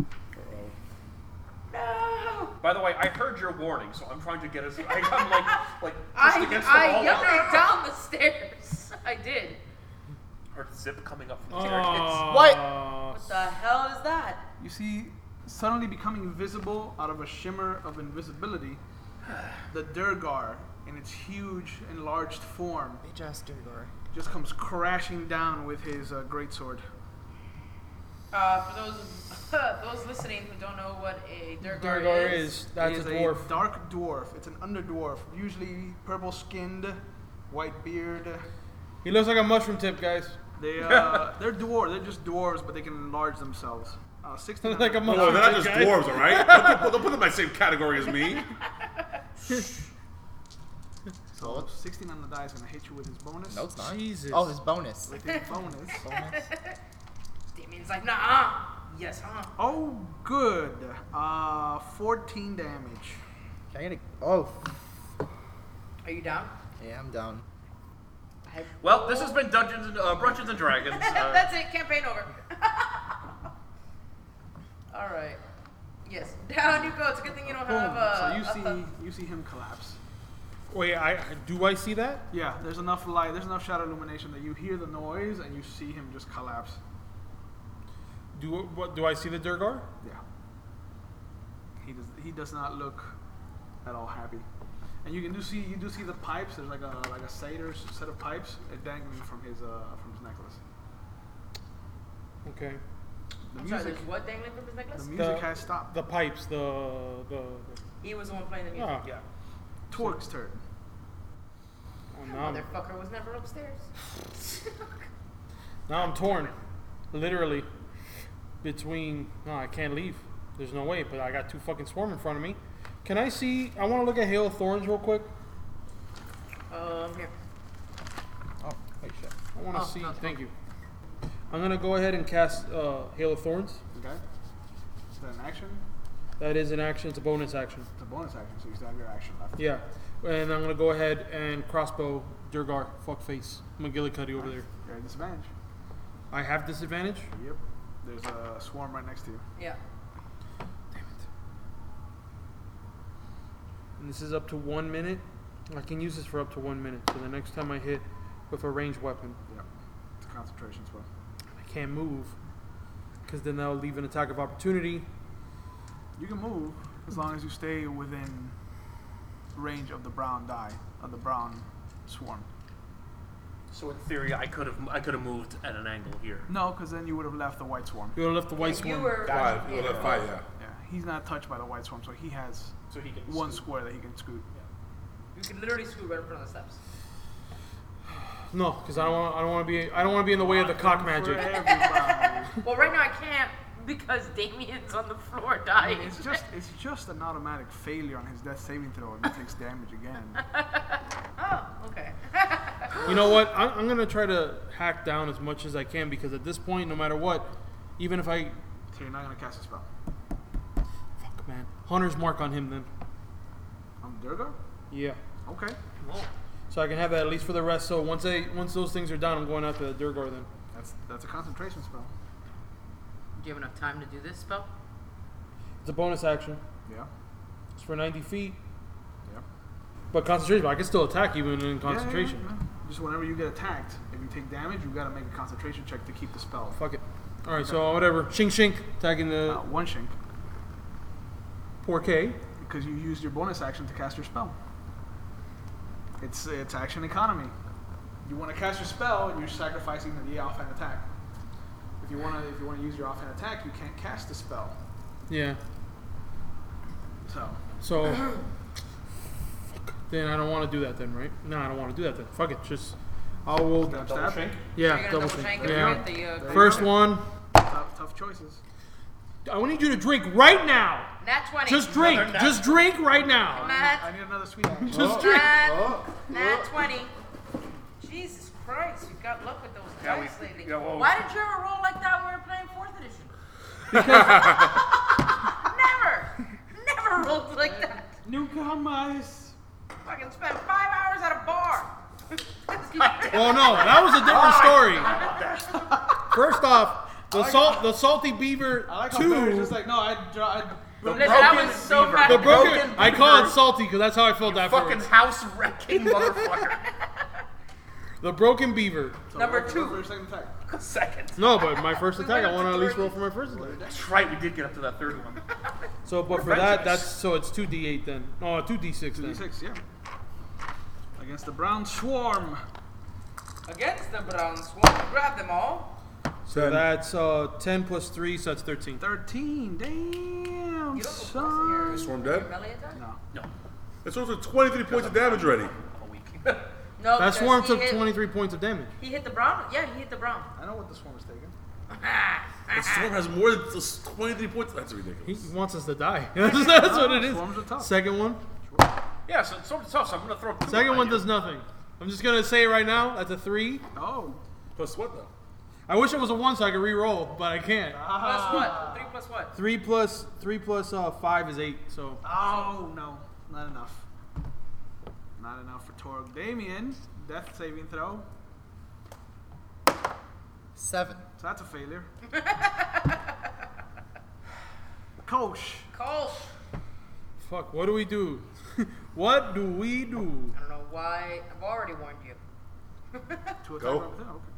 No. By the way, I heard your warning, so I'm trying to get us. I, I'm like, like I, pushed against the I wall. yelled it down the stairs. I did. Heard zip coming up from Oh. the staircase. What? What the hell is that? You see, suddenly becoming visible out of a shimmer of invisibility, the Durgar, in its huge, enlarged form, bitch ass Durgar. just comes crashing down with his uh, greatsword. Uh, for those those listening who don't know what a Durgar, Durgar is, is, that's It a is dwarf. dark dwarf. It's an underdwarf, usually purple-skinned, white beard. He looks like a mushroom tip, guys. They uh, they're dwarves. They're just dwarves, but they can enlarge themselves. Uh, sixteen. Like a on mo- the- Oh, they're not Guys. just dwarves, all right? Don't put, don't put them in my same category as me. So sixteen on the die is gonna hit you with his bonus. No, it's not. Jesus. Oh, his bonus. With his bonus. bonus. Damien's like, nah. Yes, huh? Oh, good. Uh, fourteen damage. Can I get a? Oh, Are you down? yeah, I'm down. I- Well, this has been Dungeons and uh, Brunches and Dragons. Uh, That's it. Campaign over. All right. Yes. Down you go. It's a good thing you don't Boom. have. Uh, so you a- see, you see him collapse. Wait, I do I see that? Yeah, there's enough light, there's enough shadow illumination that you hear the noise and you see him just collapse. Do what? Do I see the Durgar? Yeah. He does. He does not look at all happy. And you can do see you do see the pipes. There's like a like a satyr set of pipes uh, dangling from his uh from his necklace. Okay. The I'm sorry. music There's what dangling from his necklace? the music The- has stopped. The pipes, the the. He was the one playing the music. Ah. yeah. Torque's turn. Oh, now, I'm, Motherfucker was never upstairs. now I'm torn, literally, between. No, I can't leave. There's no way. But I got two fucking swarm in front of me. Can I see? I want to look at Hail of Thorns real quick. um, here. Oh, wait, shit. I want to Oh, see. no, it's Thank fine. you. I'm gonna go ahead and cast uh, Hail of Thorns. Okay. Is that an action? That is an action. It's a bonus action. It's a bonus action, so you still have your action left. Yeah. And I'm gonna go ahead and crossbow Durgar. Fuckface. McGillicuddy over there. You're at disadvantage. I have disadvantage. Yep. There's a swarm right next to you. Yeah. Damn it. And this is up to one minute. I can use this for up to one minute. So the next time I hit with a ranged weapon, Yep. It's a concentration spell. I can't move. Because then that'll leave an attack of opportunity. You can move as long as you stay within range of the brown die, of the brown swarm. So in theory, I could have I could have moved at an angle here. No, because then you would have left the white swarm. You would have left the white Yeah, you swarm. were Five. yeah. You'll have five, yeah. Yeah, he's not touched by the white swarm, so he has So he can one scoot. square that he can scoot. You can literally scoot right in front of the steps. No, because I don't want. I don't want to be. I don't want to be in the way of the cock For magic. everybody. Well, right now I can't because Damien's on the floor dying. It's just it's just an automatic failure on his death saving throw and he takes damage again. Oh, okay. You know what? I'm, I'm gonna try to hack down as much as I can because at this point, no matter what, even if I So you're not gonna cast a spell. fuck man, Hunter's mark on him then. On Durga? Yeah. Okay. So I can have that at least for the rest. So once I once those things are done, I'm going after the Durgar then. That's that's a concentration spell. Do you have enough time to do this spell? It's a bonus action. Yeah. It's for ninety feet. Yeah. But concentration, I can still attack even in Yeah, yeah, concentration. yeah. Just whenever you get attacked, if you take damage, you gotta make a concentration check to keep the spell. Fuck it. All right, so whatever. Shink shink, attacking the Uh, one shink, poor K. because you used your bonus action to cast your spell. It's it's action economy. You want to cast your spell, you're sacrificing the offhand attack. If you want to if you want to use your offhand attack, you can't cast the spell. Yeah. So So fuck. Then I don't want to do that then, right? No, I don't want to do that then. Fuck it. Just I will. Stab, stab. shrink. Yeah, You're gonna double double shank. shank if Yeah. you get the, uh, There First you go. one. Tough, tough choices. I need you to drink right now. Nat twenty. Just drink. Another nat. Just drink right now. Nat, I need another sweet action. Just drink. nat, nat twenty. Jesus Christ, you got luck with those Yeah, dice we- lately. yeah, well- Why did you ever roll like that when we were playing fourth edition? Never, never rolled like that. Newcomers. Fucking spent five hours at a bar. Oh no, that was a different story. First off, the salt, the salty beaver I like how Barry's two. just like, no, I draw. I, Listen, I was so beaver. mad. The The broken. broken I call it beaver. salty because that's how I felt Fucking afterwards. house wrecking motherfucker. The broken beaver. so Number roll- two. roll for your second attack. Second. No, but my first We attack, went I up want to to at least third. roll for my first attack. That's right, we did get up to that third one. So, but for Revenge that, us. that's so it's two d eight then. No, two d six Two then. d six, yeah. Against the brown swarm. Against the brown swarm, grab them all. So that's uh, ten plus three, so that's thirteen. Thirteen. Damn, You don't go son. Is Swarm dead? Melee attack? No. No. It's also twenty-three points of damage already. I'm a weak. No, That because swarm he took hit- twenty-three points of damage. He hit the brown? Yeah, he hit the brown. I know what the swarm is taking. The Swarm has more than just twenty-three points. That's He ridiculous. wants us to die. that's that's what it is. Swarms are tough. Second one. Yeah, so it's sort of tough, so I'm gonna throw two Second behind one you. does nothing. I'm just gonna say it right now. That's a three. Oh. Plus what though? I wish it was a one so I could re-roll, but I can't. Plus what? Three plus what? Three plus three plus uh, five is eight. So Oh, no. Not enough. Not enough for Torg. Damien, death saving throw. Seven. So that's a failure. Kosh. Kolsch. fuck. What do we do? What do we do? I don't know why. I've already warned you. To attack Go. right there? Okay.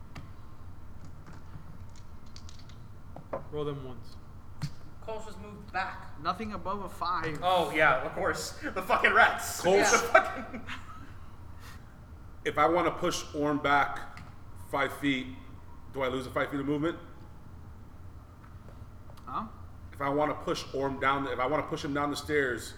Roll them once. Kolsch was moved back. Nothing above a five. Oh, yeah, of course. The fucking rats. Close. Yeah. The fucking... If I want to push Orm back five feet, do I lose the five feet of movement? Huh? If I want to push Orm down, if I want to push him down the stairs,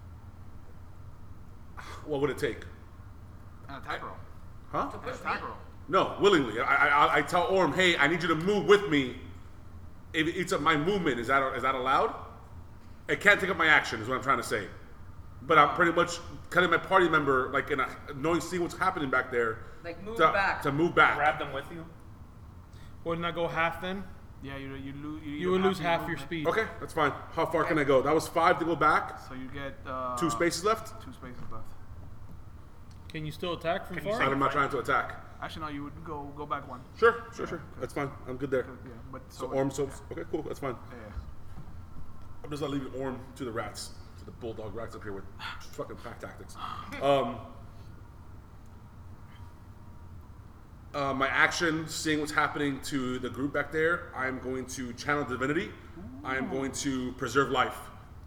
what would it take? An attack roll. Huh? To An push me. attack roll. No, willingly. I, I, I tell Orm, hey, I need you to move with me. If it eats up my movement, is that is that allowed? It can't take up my action, is what I'm trying to say. But I'm pretty much cutting my party member, like in a knowing, seeing what's happening back there, Like move to, back. to move back. Grab them with you. Wouldn't I go half then? Yeah, you you lose. You, You would lose half your movement. speed. Okay, that's fine. How far can I go? That was five to go back. So you get uh, Two spaces left. Two spaces left. Can you still attack from Can you far? say- I'm not trying to attack. Actually, no. You would go go back one. Sure, sure, sure. That's fine. I'm good there. Yeah, but So so Orm, so okay, cool. That's fine. Yeah. I'm just not leaving Orm to the rats, to the bulldog rats up here with fucking pack tactics. Um, uh, my action, seeing what's happening to the group back there, I'm going to channel divinity. I am going to preserve life.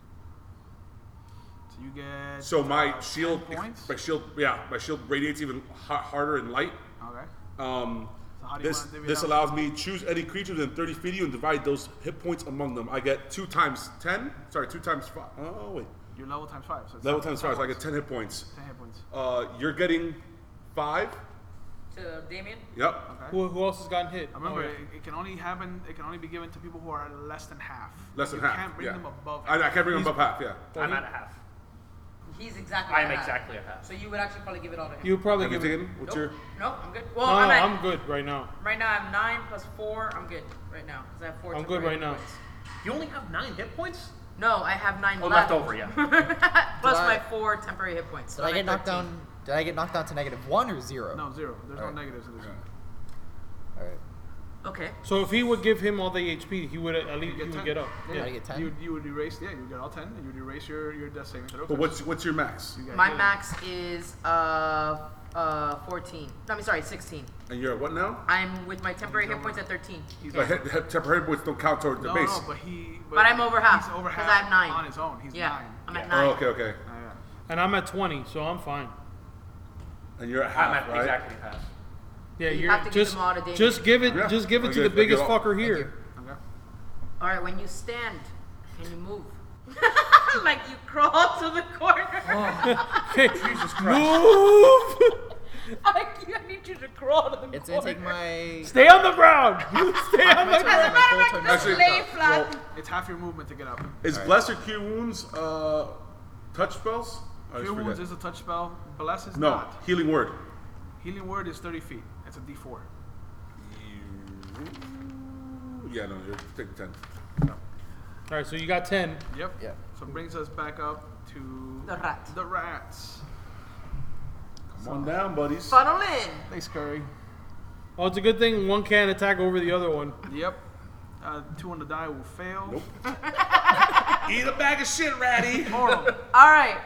So you get. So my uh, shield, ten points. my shield, yeah, my shield radiates even ha- harder and light. Okay. Um, So how do you this wanna divvy it this up? allows me to choose any creature within thirty feet of you and divide those hit points among them. I get two times ten. Sorry, two times five. Oh wait, Your level times five. So it's level ten times five. So I get points. ten hit points. ten hit points. Uh, you're getting five. To Damien. Yep. Okay. Who, who else has gotten hit? I remember Oh, yeah. it, it can only happen. It can only be given to people who are less than half. Less than you half. can't bring yeah. them above. I, I can't bring them He's- above half. Yeah. Well, I'm he- at a half. He's exactly. I am at half. exactly at half. So you would actually probably give it all to him. You would probably Have you give it. taken? What's Nope. your? Nope, I'm good. Well, No, no, I'm, at, I'm good right now. right now. I'm nine plus four. I'm good right now because I have four. I'm good temporary right now. points. You only have nine hit points? No, I have nine Oh, left. left over, yeah. Plus Did I- my four temporary hit points. Did So I I'm get at knocked thirteen. down? Did I get knocked down to negative one or zero? No, zero. There's Alright. no negatives in this. All right. Okay. So if he would give him all the H P, he would at least You he get would ten. get up. Yeah, I get ten? You, you would erase. Yeah, you would get all ten, and you would erase your your death saving throw. But what's what's your max? You got My healing. max is uh uh fourteen. No, I'm sorry, sixteen. And you're at what now? I'm with my temporary hit points at thirteen. He's But over- hit, hit, temporary points don't count toward the no, base. no, but he. But I'm over half, He's over 'cause half I have nine. on his own. He's Yeah, nine. I'm at Oh, nine. okay, okay. Yeah, yeah. And I'm at twenty, so I'm fine. And you're at I'm half, at right? exactly half. Yeah, You you're have to give just them all to Damien. just give it Yeah. just give it to Okay, the thank biggest you. fucker Thank here. you. Okay. All right, when you stand, can you move? Like you crawl to the corner. Okay, move. I, I need you to crawl to the It's gonna corner. take my. Stay on the ground. Stay on the My turn. ground. As a matter of Full turn fact, just Actually, lay flat. It's half your movement to get up. Is Alright. Bless or Cure Wounds uh, touch spells? I always Cure forget. wounds is a touch spell. Bless is No, not. Healing Word. Healing word is thirty feet. It's a D four. Yeah, no, you're taking ten. All right, so you got ten. Yep. Yeah. So it brings us back up to The rat. The rats. Come on down, buddies. Funnel in. They scurry. Oh, it's a good thing one can't attack over the other one. Yep. Uh, two on the die will fail. Nope. Eat a bag of shit, Ratty. Horrible. All right.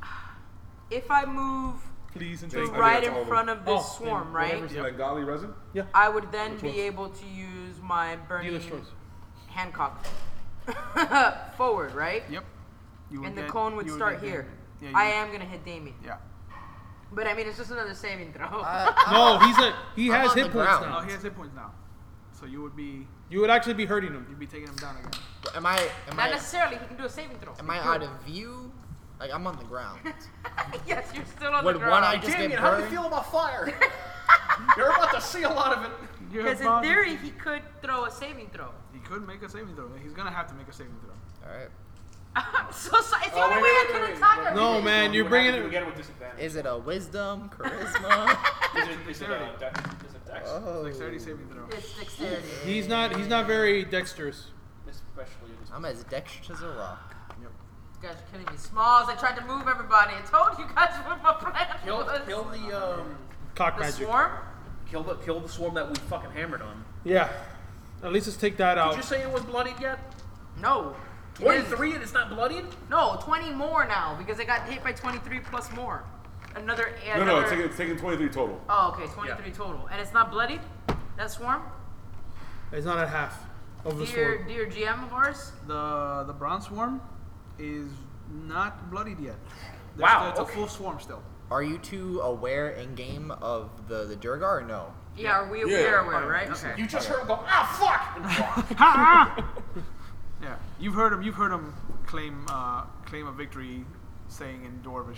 If I move Please and to thank think right that's in all of front of this Oh, swarm, yeah, right? Whatever's like golly resin? I would then be one's? able to use my burning Dealer's choice. Hancock forward, right? Yep. You would And the get- cone would you start get here. Yeah, you I would- am gonna hit Damien, Yeah. but I mean it's just another saving throw. Uh, No, he's a he I'm has on hit the points ground. Oh, now. he has hit points now. So you would be You would actually be hurting him. you'd be taking him down again. am I? Am Not I? necessarily. He can do a saving throw. Am I out of view? Like I'm on the ground. Yes, you're still on Would the one ground. eye just Damien, get how do you burned? feel about fire? You're about to see a lot of it. You're Because in about- theory, he could throw a saving throw. he could make a saving throw. He's gonna have to make a saving throw. All right. so, so it's the Oh, only wait, way I wait, can wait, wait. attack Wait, him. No, man, you're would bringing have to it. do again with disadvantage. Is it a wisdom, charisma? Is it, is it a dex? Is it dex? Oh. Dexterity saving throw. It's dexterity. He's not he's not very dexterous. Especially in this. I'm as dexterous as a rock. You guys are killing me. Smalls, I tried to move everybody. I told you guys what my plan Kill, was. kill the um, Cock the magic. swarm? kill the kill the swarm that we fucking hammered on. Yeah. At least let's take that Did out. you say it was bloodied yet? No. It isn't. Twenty-three, and it's not bloodied. No, twenty more now because I got hit by twenty-three plus more. Another. No, another no, it's taking, it's taking twenty-three total. Oh, okay, twenty-three total. And it's not bloodied? That swarm? It's not at half of the Dear, sword. dear G M of ours? The the bronze swarm is not bloodied yet. There's Wow, still- it's okay. a full swarm still. Are you two aware in game of the the Durgar or no? Yeah, are we, Yeah. we are aware, right? Okay. You just heard him go, ah, fuck! And walk. Yeah, you've heard him. You've heard him claim uh, claim a victory, saying in Dwarvish.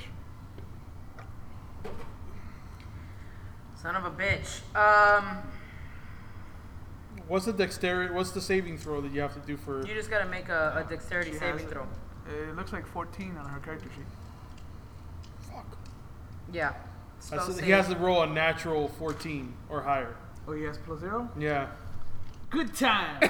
Son of a bitch. Um, What's the dexterity? What's the saving throw that you have to do for? you just gotta make a, a dexterity She saving has- throw. It looks like fourteen on her character sheet. Fuck. Yeah. Spell That's, save. he has to roll a natural fourteen or higher. Oh, he has plus zero. Yeah. Good times.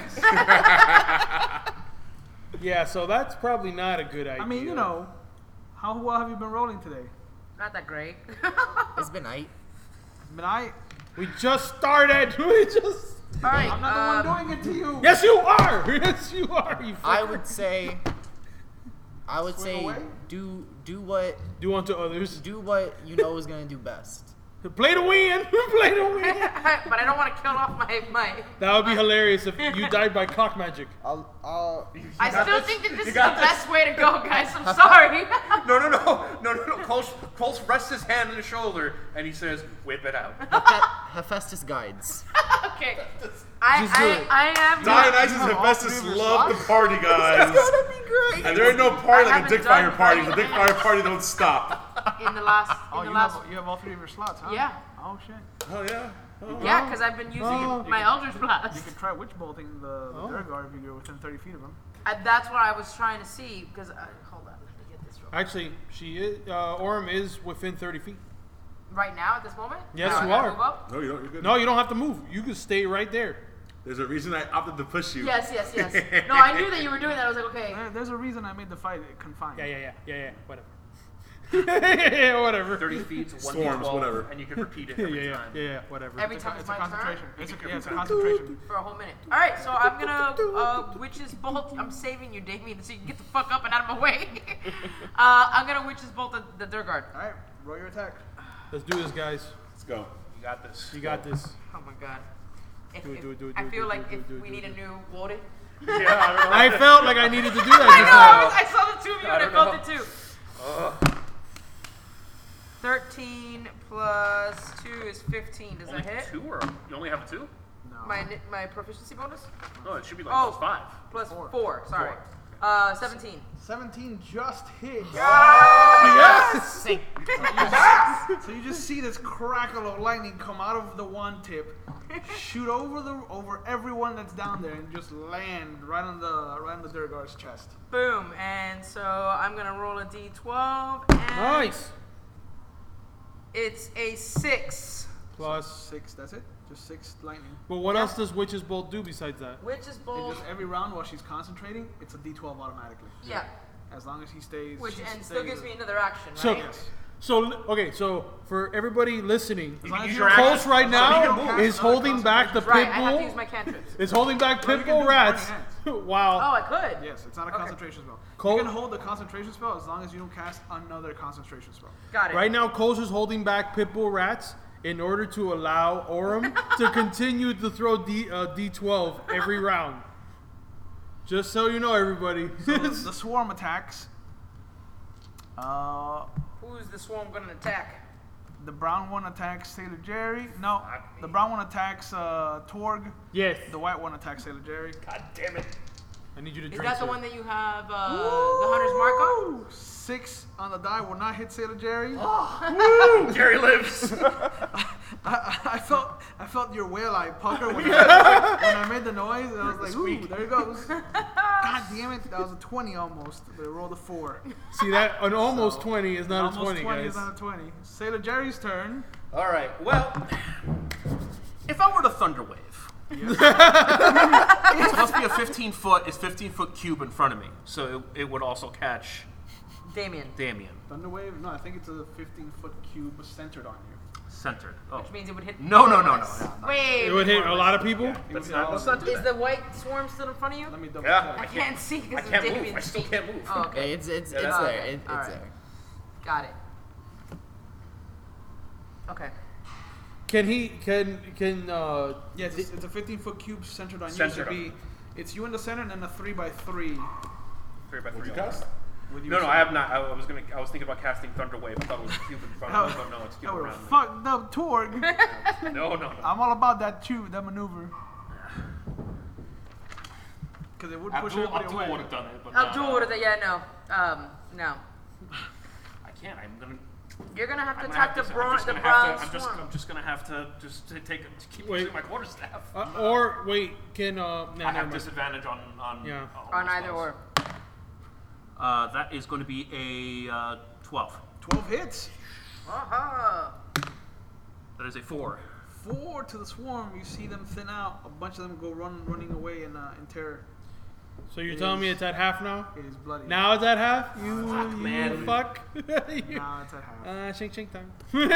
Yeah. So that's probably not a good idea. I mean, you know, how well have you been rolling today? Not that great. It's been night. I mean, I We just started. We just. All right. I'm not um, the one doing it to you. Yes, you are. Yes, you are. You I fucker. would say. I would Swing say away? do do what do unto others. do what you know is gonna do best. Play to win. Play to win. but I don't want to kill off my my. That would be hilarious if you died by cock magic. I'll I'll. I got still this. think that this You is the got this. best way to go, guys. I'm sorry. No, no, no, no, no, no. Coles, Coles rests his hand on his shoulder and he says, "Whip it out." Hepha- Hephaestus guides. okay. I Just do I, it. I am. Dionysus You and have all Hephaestus three of your love the slots? party, guys. That'd be great. And there ain't no party I like a haven't dick fire done party. The party dick fire party don't stop. in the last. Oh, In the you last. have you have all three of your slots, huh? Yeah. Oh shit. Oh yeah. Yeah, because I've been using Oh. my Eldritch You Blast. can try witch bolting the, the Oh. Durgar if you go within thirty feet of him. And that's what I was trying to see. Because uh, hold on, let me get this stroke. Actually, she is. Uh, Orem is within thirty feet. Right now, at this moment? Yes, No, I you gotta are. Move up? No, you don't. You're good. No, you don't have to move. You can stay right there. There's a reason I opted to push you. Yes, yes, yes. No, I knew that you were doing that. I was like, okay. There- There's a reason I made the fight confined. Yeah, yeah, yeah, yeah, yeah. Whatever. yeah, whatever. thirty feet, one Storms, d twelve, whatever. and you can repeat it Yeah, every yeah, time. yeah, yeah, whatever. Every It's a, time it's it's a my turn concentration. It's a, Every yeah, it's a time. concentration. for a whole minute. All right, so I'm gonna uh, Witch's Bolt. I'm saving you, Damien, so you can get the fuck up and out of my way. uh, I'm gonna Witch's Bolt the, the Durgard. All right, roll your attack. Let's do this, guys. Let's go. You got this. You got this. Oh my god. If, Do it, if- do it, do it, I do it, feel do it, like do it, if do it, we do it, need a do it. new Wody. Yeah, I don't know. I felt like I needed to do I know. that I saw the two of you I and I don't felt know. it too. Thirteen plus two is fifteen. Does Only that hit? two, or you only have a two? No. My ni- my proficiency bonus? No, it should be like Oh. plus five. Plus Four. four. Sorry. Four. Uh, seventeen. seventeen just hits. Yes! So you just see this crackle of lightning come out of the one tip, shoot over the over everyone that's down there, and just land right on the right on the Durgar's chest. Boom. And so I'm gonna roll a d twelve. And Nice. It's a six. Plus. Six. That's it. Just six lightning. But what else does Witch's Bolt do besides that? Witch's And Bolt. just every round while she's concentrating, it's a D twelve automatically. Yeah. As long as he stays. Which she and still stays- gives me another action, right? So, Yes. so okay. So for everybody listening, As long as use you your don't action. Coach right So you can now move. is Another holding back the concentration. Right. I have to pitbull. use my cantrips. Is holding back Well, you can pitbull do rats. burning hands. Wow. Oh, I could. Yes, it's not a Okay. concentration spell. Cole- You can hold the concentration spell as long as you don't cast another concentration spell. Got it. Right now, Coach is holding back pitbull rats in order to allow Orem to continue to throw D, uh, D twelve every round. Just so you know, everybody. So the, the swarm attacks. Uh, Who's the swarm gonna attack? the brown one attacks Sailor Jerry. No, the brown one attacks uh, Torg. Yes. The white one attacks Sailor Jerry. God damn it. I need you to Is drink. that the sir. one that you have uh, the hunter's mark on? Ooh, Six on the die will not hit Sailor Jerry. Jerry lives. I, I felt I felt your whale eye pucker when, I, when I made the noise, and I was like, ooh, there it goes. God damn it, that was a twenty almost, but I rolled a four. See that an almost So, twenty is not almost a twenty, twenty guys. is not a twenty. Sailor Jerry's turn. All right. Well, if I were to thunderwave, it must be a fifteen foot. It's fifteen foot cube in front of me, so it, it would also catch Damien. Damien Thunderwave? No, I think it's a fifteen foot cube centered on you. centered. Oh, Which means it would hit. no, no, no, no, no. Wait. It would hit a lot of people. That's hit not. all Let's of not do Is that. the white swarm still in front of you? Let me double Yeah. check. I can't see I because of can't move. Damien's I still feet. can't move. Oh, okay. Hey, it's it's Yeah, it's that's there. okay. It, it's Alright. there. Got it. Okay. Can he? Can can? uh Yeah, it's, it's a fifteen foot cube centered on Centered you. So on be, it's you in the center and then a three by three. Three by What'd three. you cast? With you No, no, centered. I have not. I was gonna. I was thinking about casting Thunderwave. I thought it was a cube in front of me, but no, it's a cube That would around have me. fucked up Torg. No, no, no. I'm all about that too, that maneuver. Because it would push Abdul, everybody Abdul away. would have done it, but Abdul no, would have. Yeah, no. Um, no. I can't. I'm gonna. You're gonna have to I'm gonna attack have the, to, I'm brown, just the gonna brown have to. I'm just. swarm. I'm just gonna have to just to take it. To keep Wait. using my quarterstaff. uh, or wait, can uh? No, I never have mind. disadvantage on on. Yeah. all On the either spells. or. Uh, that is going to be a uh, twelve. twelve hits. Aha. That is a four. Four to the swarm. You see them thin out. A bunch of them go run, running away in, uh, in terror. So you're It telling me is- it's at half now? It is bloody. Now it's at half? You, Fuck, you man. fuck. Now it's at half. uh, shink shink time.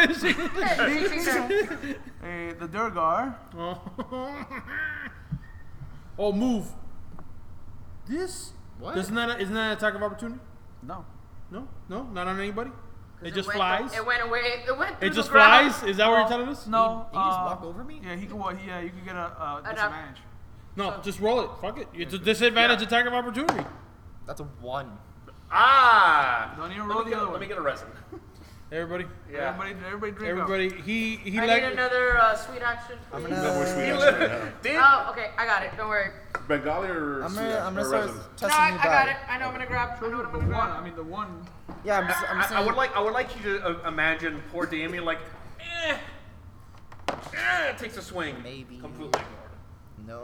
Hey, the Durgar. oh. oh, move. This? What? Isn't that a, isn't that an attack of opportunity? No. No, no, not on anybody. It just went, flies. It went away. It went. It through just the ground. flies. Is that what you're telling us? No. He- he just uh, walk over me? Yeah, he can. Well, yeah, you can get a, a Enough. disadvantage. No, So- just roll it. Fuck it. It's a disadvantage Yeah. attack of opportunity. That's a one. Ah! Don't even Let roll me the get- other Let one. me get a resin. Everybody, Yeah. Everybody, everybody drink up. everybody. He he I like. need another uh, sweet action. I'm please. gonna. No more sweet He action li- right Did- Oh, okay. I got it. Don't worry. now. Bengali or I'm sweet gonna. action I'm gonna or start resin? No, testing I, you I got it. back. I know I'm gonna grab. I know what I'm The gonna one. grab. I mean, the one. Yeah, I'm just. I'm I, I saying. would like. I would like you to uh, imagine poor Damien like, eh, eh, takes a swing. Maybe. Completely ignored. No.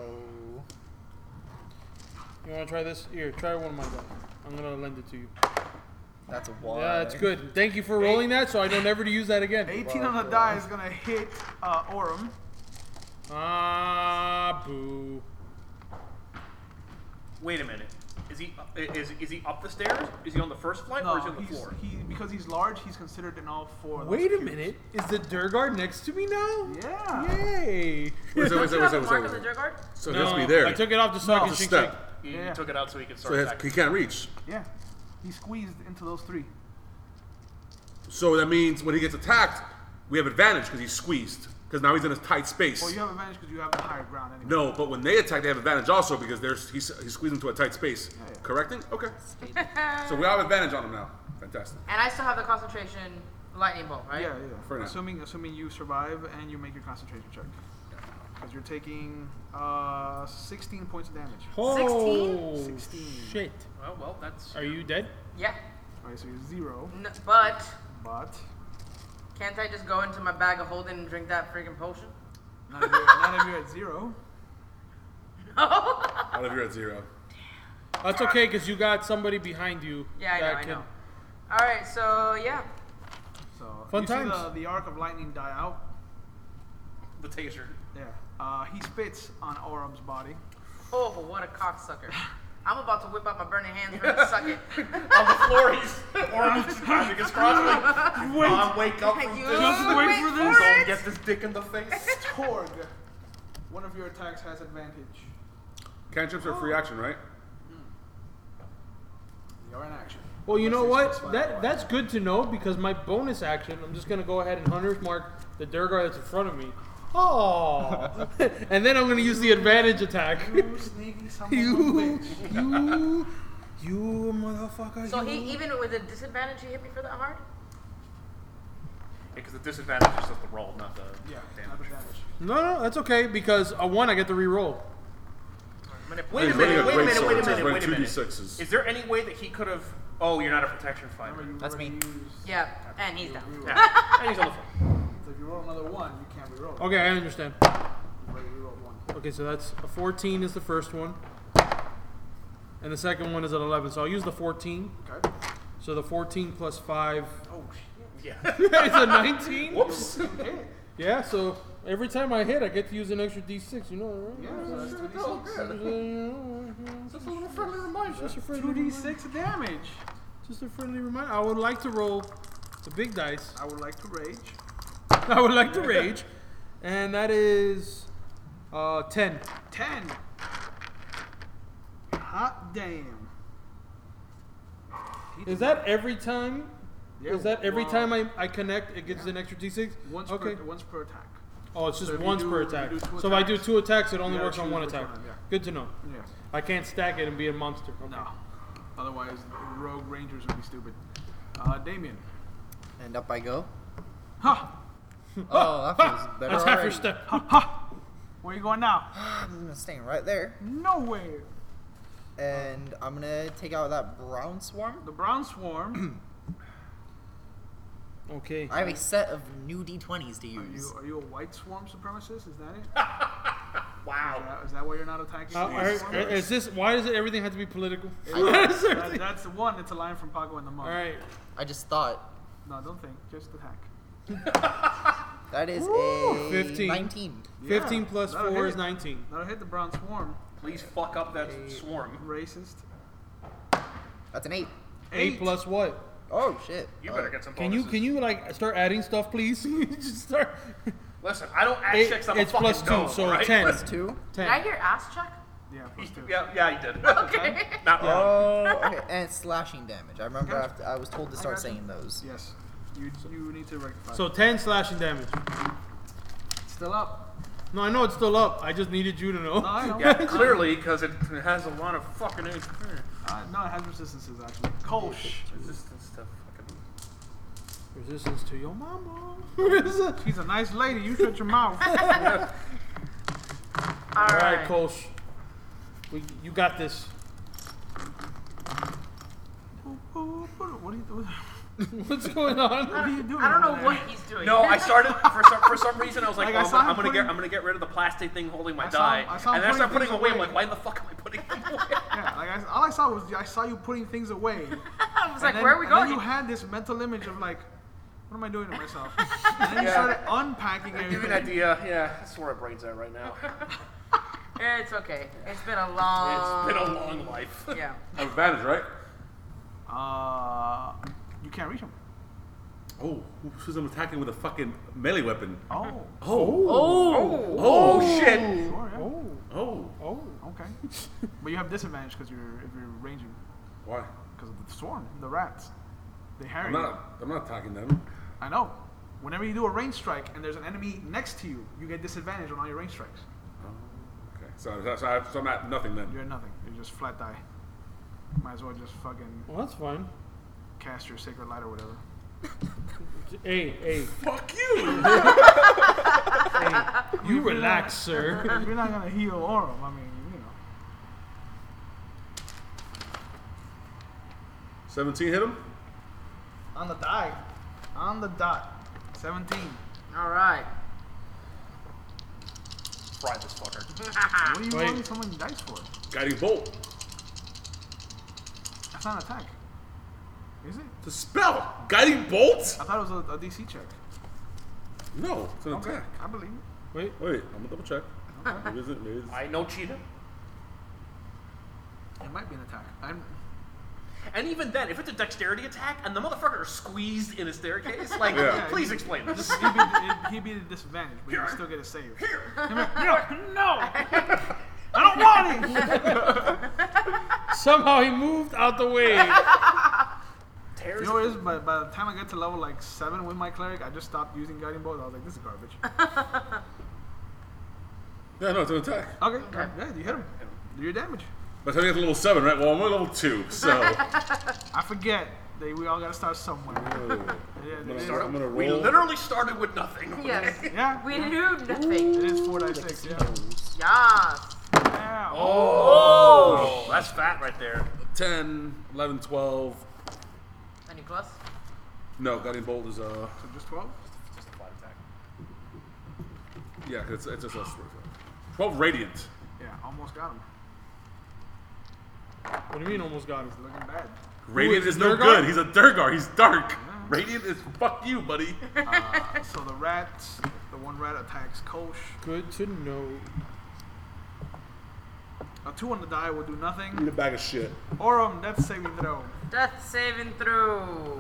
You want to try this? Here, try one of my guys. I'm gonna lend it to you. That's a one. Yeah, that's good. Thank you for rolling that, so I know never to use that again. eighteen on the die is gonna hit uh, Orem. Ah, boo. Wait a minute. Is he uh, is is he up the stairs? Is he on the first flight or is he No, on the he's, floor? he because he's large, he's considered in all four. Of those Wait a cubes. minute. Is the Durgard next to me now? Yeah. Yay. Wait, wait, Don't wait, you wait, have wait, a wait, mark wait, on the wait. dirt guard? So he has to be No, there. I took it off the so I Off can the shink step. shake. He, Yeah. he took it out so he could So start he, has, attacking. he can't reach. Yeah. He squeezed into those three. So that means when he gets attacked, we have advantage because he's squeezed. Because now he's in a tight space. Well, you have advantage because you have the higher ground anyway. No, but when they attack, they have advantage also because there's he's, he's squeezed into a tight space. yeah. Correcting? Okay. So we have advantage on him now. Fantastic. And I still have the concentration lightning bolt, right? Yeah, yeah. For now. Assuming assuming you survive and you make your concentration check. Because you're taking uh, sixteen points of damage. Oh, sixteen. shit. Well, well, that's. Are you dead? Yeah. Alright, so you're zero. N- but But can't I just go into my bag of holding and drink that freaking potion? not if you're, not if you're at zero. Out of you're at zero. That's okay, because you got somebody behind you. Yeah, I know, that I can- know. All right, so yeah. So Fun you times. see the, the arc of lightning die out. The taser. Yeah. Uh, he spits on Orum's body. Oh, what a cocksucker! I'm about to whip out my burning hands ready to suck it. On the floor, he's Orm's just grabbing his crossbow. Wait. Mom, wake up from You this. Just wait for this. Don't get this dick in the face. Torg, one of your attacks has advantage. Cantrips are free action, right? You're in action. Well, you know Unless it's what? just That fire. that's good to know because my bonus action, I'm just gonna go ahead and Hunter's Mark the Durgar that's in front of me. Oh, and then I'm gonna use the advantage attack. You sneaky son of a you, bitch. you, you motherfucker. So you. he, even with a disadvantage, he hit me for that hard? Because the disadvantage is just the roll, not the Yeah, damage. not the damage. No, no, that's okay because a one I get to re-roll. Wait a He's minute, running wait a a great minute, sword, wait a so he's minute, running wait a two d minute. sixes. Is there any way that he could have? Oh, you're not a protection fighter. Remember, you That's already me. used- Yeah, and he's down. Yeah, and he's on the floor. So if you roll another one, you can't reroll. Okay, I understand. You've already rerolled one. Okay, so that's a fourteen is the first one, and the second one is at eleven. So I'll use the fourteen. Okay. So the fourteen plus five Oh shit. Yeah. is a nineteen. Whoops. Okay. Yeah, so every time I hit, I get to use an extra d six. You know, right? Yeah, so that's two d Oh, six. good. Just a little friendly reminder. Just a friendly two d reminder. six damage. Just a friendly reminder. I would like to roll the big dice. I would like to rage. I would like to rage, and that is uh, ten. Ten. Hot damn. He Is did that every time? Yeah, Is that every well, time I, I connect, it gets an extra d six? Once Okay. per once per attack. Oh, it's just So if you once do- per if you attack. do two So if I do attacks, two attacks, it only you gotta works on choose one which attack. one, yeah. Good to know. Yeah. I can't stack it and be a monster. Okay. No. Otherwise, rogue rangers would be stupid. Uh, Damien. And up I go. Ha! Oh, that feels better That's half your already. step. Ha! Where you going now? I'm gonna stay right there, Nowhere. and I'm gonna take out that brown swarm. The brown swarm. Okay. I have a set of new d twenties to Are you use. are you a white swarm supremacist? Is that it? Is Wow. that, is that why you're not attacking? Uh, the are- white swarm? is this why does it everything have to be political? That- that's the one. It's a line from Paco and the Monk. All right. I just thought No, don't think. Just attack. that is Ooh, a fifteen. nineteen. fifteen Yeah, plus that'll four hit is it. nineteen. That'll hit the brown swarm. Please fuck up that swarm. Racist. That's an eight. Eight plus what? Oh shit. You Uh, better get some Can you bonuses. can you like start adding stuff, please? Just start. Listen, I don't add Eight- checks. I'm a it's fucking plus two, gnome, so right? ten. Plus two. Did I Ten. hear ass check? Yeah, plus two. Yeah, yeah, you did. Okay. Not wrong. Oh, okay. And it's slashing damage. I remember Okay. after I was told to start got you. saying those. Yes. You you need to rectify. So ten slashing damage. still up. No, I know it's still up. I just needed you to know. No, I know. Yeah, clearly, because it has a lot of fucking H P. Uh, no, it has resistances actually. Kolsch. Resistance to fucking. Resistance to your mama. She's a nice lady. You shut your mouth. All All right, right. Kolsch. We, you got this. What are you doing? What's going on? What are you doing? I don't know over what there? he's doing. No, I started for some for some reason. I was like, Like, oh, I I'm, saw gonna, him I'm gonna get putting- I'm gonna get rid of the plastic thing holding my I saw die, him- I saw him and then I started putting putting things away. I'm away. like, why the fuck am I putting them away? Yeah, like I, all I saw was I saw you putting things away. I was And like, then- where are we and then going? you had this mental image of like, what am I doing to myself? And then you started unpacking Give you an everything. idea. Yeah, that's where my brain's at right now. It's okay. It's been a long. It's been a long life. Yeah. Advantage, right? Uh, you can't reach him. Oh, who's I'm attacking with a fucking melee weapon? Oh. Oh. Oh. Oh, shit. Sure, yeah. Oh, Oh. oh. Okay. But you have disadvantage because you're if you're ranging Why? because of the swarm, the rats. They harry I'm you. not. I'm not attacking them. I know. Whenever you do a range strike and there's an enemy next to you, you get disadvantage on all your range strikes. Oh, okay. So, so, so, I, so I'm at nothing then. You're at nothing. You're just flat die. Might as well just fucking Well, that's fine. cast your sacred light or whatever. Hey, hey, Fuck you. you relax, sir. If you're not gonna heal Orem, I mean, you know. seventeen hit him. On the die. On the dot. seventeen. All right. Fry this fucker. What are you Wait. rolling so many dice for? Guiding bolt. That's not an attack. Is it? It's a spell. Guiding bolt. I thought it was a, a D C check. No, it's an Okay, attack. I believe it. Wait, Wait, I'm gonna double check. Maybe it's, maybe it's, I know cheetah. It might be an attack. I'm, And even then, if it's a dexterity attack and the motherfucker is squeezed in a staircase, like, Yeah. please explain this. he'd, be, it- he'd be the disadvantage, but you would still get a save. Here. No! I don't want it! somehow he moved out the way. Tears. You know what it is? By, by the time I get to level like seven with my cleric, I just stopped using guiding bolt. I was like, this is garbage. yeah, no, it's an attack. Okay, yeah, you hit him. Do your damage. By the time you get to level seven, right? Well, I'm at level two, so I forget that we all gotta start somewhere. Oh, Yeah, I'm it is, gonna, I'm gonna We roll. literally started with nothing. Yes. yeah, We knew nothing. it is four dice six. Yeah. Yes. yeah. Oh, that's fat right there. ten, eleven, twelve. Any plus? No, guiding bolt is uh, So just twelve. Just a flat attack. yeah, 'cause it's, it's just a twelve radiant. Yeah, almost got him. What do you mean almost got him? He's looking bad. Radiant is is no Durgar? good. He's a Durgar. He's dark. Radiant is fuck you, buddy. Uh, so the rat, the one rat attacks Kosh. Good to know. A two on the die will do Need nothing. a bag of shit. Orem, that's saving throw. Death saving through.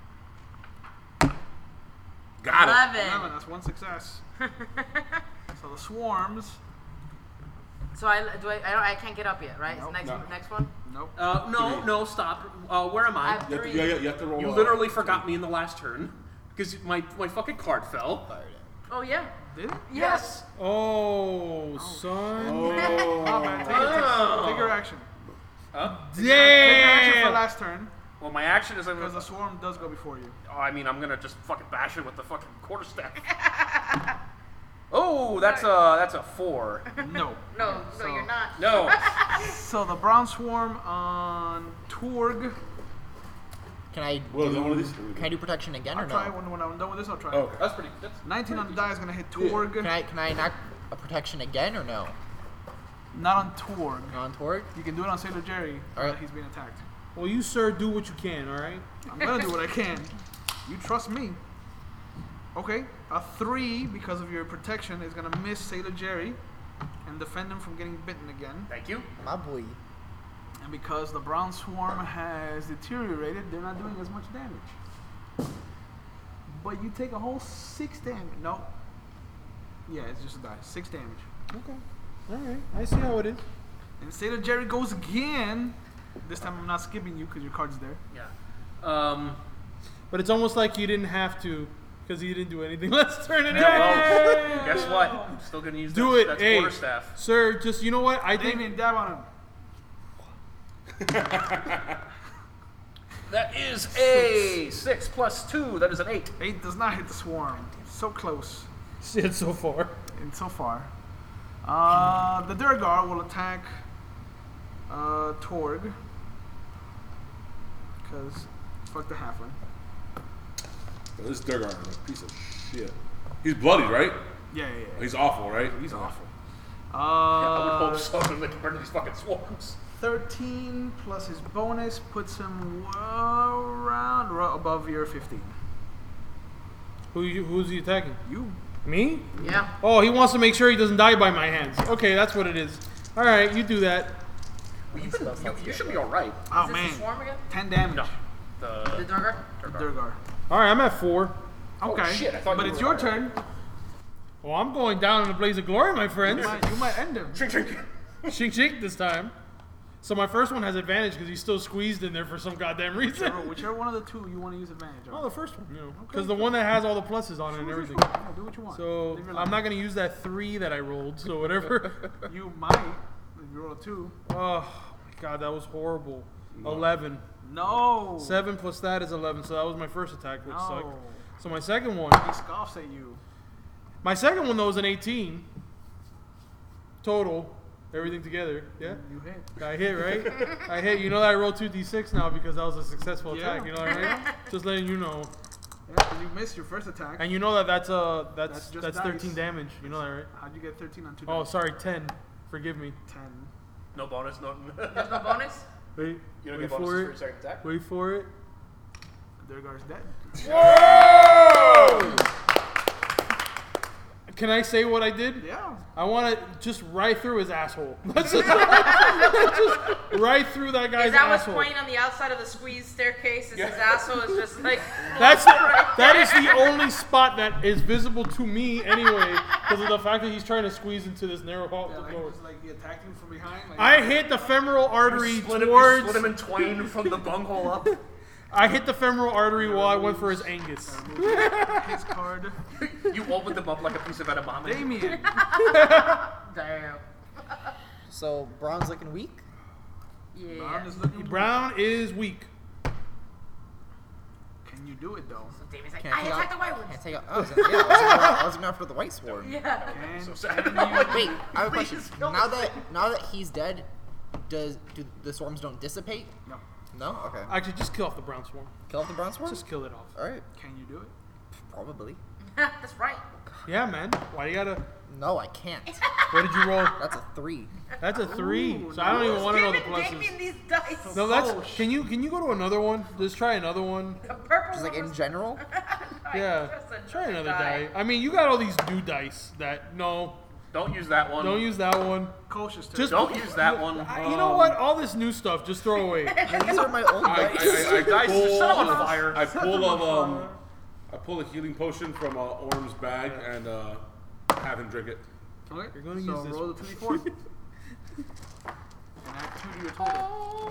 Got it. Eleven, Eleven. that's one success. So the swarms. So I do I I, don't, I can't get up yet, right? Nope. next No. next one. Nope. Uh, no, no, stop. Uh, where am I I? have You have, to, three. you, have, you have to roll. You uh, literally forgot me in the last turn because my my fucking card fell. Oh yeah. Did it? Yes. Oh, son. Oh, man, take, it, Oh. take, take your action. Huh? Take your action for Damn. last turn, Well, my action is I'm because the gonna. swarm does go before you. Oh, I mean, I'm gonna just fucking bash it with the fucking quarterstaff. Oh, that's a that's a four. No. No, no, So- you're not. No. So the brown swarm on Torg. Can I What is do, it, one of these? can I do protection again or I'll no? try when, when I'm done with this. I'll try. Oh, okay. That's pretty. That's nineteen on the die is gonna hit Torg. Can I can I knock a protection again or no? Not on Torg. On Torg? You can do it on Sailor Jerry. All right. But he's being attacked. Well, you sir, do what you can. All right. I'm gonna do what I can. You trust me. Okay, a three because of your protection is gonna miss Sailor Jerry and defend him from getting bitten again. Thank you. My boy. And because the brown swarm has deteriorated, they're not doing as much damage. But you take a whole six damage. No. Yeah, it's just a die. Six damage. Okay. All right. I see how it is. And Sailor Jerry goes again. This time I'm not skipping you because your card's there. Yeah. Um. But it's almost like you didn't have to, because you didn't do anything. Let's turn it Yeah, in. well, guess what? I'm still gonna use Do that, it, that hey, quarterstaff. sir. Just you know what? I think Damien, dab on him. That is a six plus two. That is an eight. Eight does not hit the swarm. So close. shit so far. And so far. Uh, the Durgar will attack uh, Torg. Because fuck the halfling. This Durgar is a piece of shit. He's bloody, right? Yeah, yeah, yeah. He's awful, right? He's awful. Uh, I would hope so compared to these fucking swarms. thirteen plus his bonus puts him around right above your fifteen. Who you, who's he attacking? You. Me? Yeah. Oh, he wants to make sure he doesn't die by my hands. Okay, that's what it is. All right, you do that. You, you, you should be all right. Oh Is this man. the swarm again? ten damage. No. The The Durgar? Durgar. All right, I'm at four. Okay. Oh, shit, I thought but you it's were your higher. turn. Well, I'm going down in a blaze of glory, my friends. You might, you might end him. Shrink, shrink. Shink shink this time. So my first one has advantage because he's still squeezed in there for some goddamn reason. Whichever, whichever one of the two you want to use advantage Oh, on. the first one, you know, because the one that has all the pluses on it and Choose everything. which one. Yeah, do what you want. So Live your I'm life. not gonna use that three that I rolled. So whatever. You might. If you roll a two. Oh my god, that was horrible. Eleven. No. Seven plus that is eleven. So that was my first attack, which No. sucked. So my second one, He scoffs at you. my second one though was an eighteen. Total, everything together. Yeah. You hit. I hit, right? I hit. You know that I rolled two d six now because that was a successful Yeah. attack. You know what I mean? Just letting you know. Yeah, because you missed your first attack. And you know that that's uh that's That's just that's dice. thirteen damage. You know that, right? How'd you get thirteen on two? Oh, dice? sorry, ten. Forgive me. ten. No bonus, no. There's no bonus? Wait, You don't wait get bonuses for for your it. second attack? Wait for it. Durgar's dead. Can I say what I did? Yeah. I want to just right through his asshole. That's just, just right through that guy's Is that what's asshole. pointing on the outside of the squeeze staircase? Is his asshole is just like That's right that there. is the only spot that is visible to me anyway, because of the fact that he's trying to squeeze into this narrow hall. Yeah, like, door. it's like he attacked you from behind. Like, I hit the femoral artery Split him, you towards. split him in twain from the bunghole up. I hit the femoral artery while I went for his Angus. his card. You opened them up like a piece of edamame. Damien. Damn. So Braun's looking weak. Brown Yeah. is looking. Brown is weak. Can you do it though? David's like, Can't I take attacked out- the White Ones. Can't take out. I was, yeah, I was, going, I was going after the white sword. Yeah. Can, So sad. can I'm you- like, Wait, I have a please question. kill Now me. that now that he's dead, does do the swarms don't dissipate? No. No. Okay. Actually, just kill off the brown swarm. Kill off the bronze swarm. Just kill it off. All right. Can you do it? Probably. That's right. Yeah, man. Why you gotta? No, I can't. What did you roll? That's a three. That's a three. Ooh, So I don't even want to know the Giving pluses. Damien these dice. No, that's. Can you can you go to another one? Just try another one. The purple Just like one in was- general. Yeah. Just Try another die. I mean, you got all these new dice that no. Don't use that one. Don't use that one. Cautious turn. Just Don't use that one. I- you know what? All this new stuff, just throw away. These are my old I, I, dice. I, I, Dice, pull, set 'em on fire. I pull a um, I pull a healing potion from uh, Orm's bag and uh, have him drink it. Okay. You're gonna so use this roll one. the two d four. And add two to your total.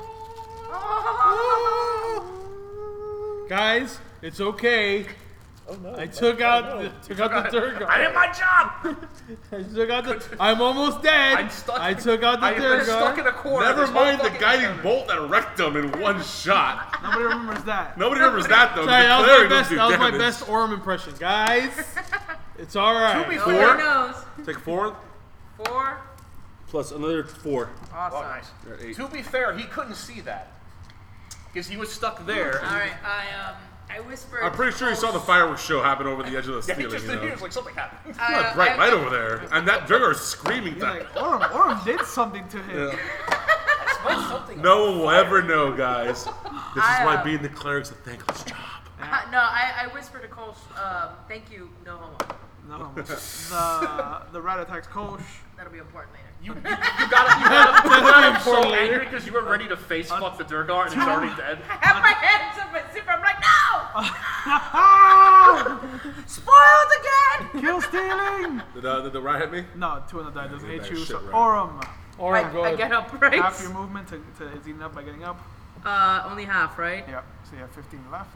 Guys, it's okay. Oh no. I took out the, took out the Durgar. I did my job. I took out the. I'm almost dead. I'm stuck. I took out the I've been stuck in Durgar. a corner. Never this whole mind the fucking guiding time. bolt that wrecked him in one shot. Nobody remembers that. Nobody remembers that though. Sorry, The that was cleric my doesn't best. do That was my damage. best Orm impression, guys. It's all right. To be Four? Nobody knows. Take four Four. plus another four. Awesome. Oh, nice. You're at eight. To be fair, he couldn't see that because he was stuck there. All right. I um. I whispered. I'm pretty sure you saw the fireworks show happen over the edge of the Yeah, he ceiling. just You know? he was like something happened. I, Not uh, bright I- light over there, and that Durgar is screaming. He's That. like, Orm, Orm did something to him. Smelled something. No one will ever know, guys. This is I, why uh, being the cleric's a thankless job. Uh, no, I, I whispered to Cole, um, thank you, no homo. No, the the rat attacks Kosh. That'll be important later. You, you, you got you got you got him so important later. angry because you were ready to face fuck the Durgar and he's already dead. I have my hands up my zipper. I'm like, no! Ah! Spoiled again! Kill stealing. Did, uh, did the rat hit me? No, two on the die doesn't hit That you. shit So right. Orm, Orm, I, go I ahead. get up, right? half your movement to, to is eaten up by getting up. Uh, only half, right? Yeah, so you have fifteen left.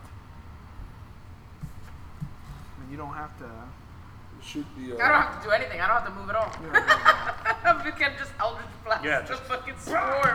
And you don't have to. Shoot the. I don't have to do anything. I don't have to move at all. You don't have to We can just Eldritch Blast Yeah, the just- fucking swarm.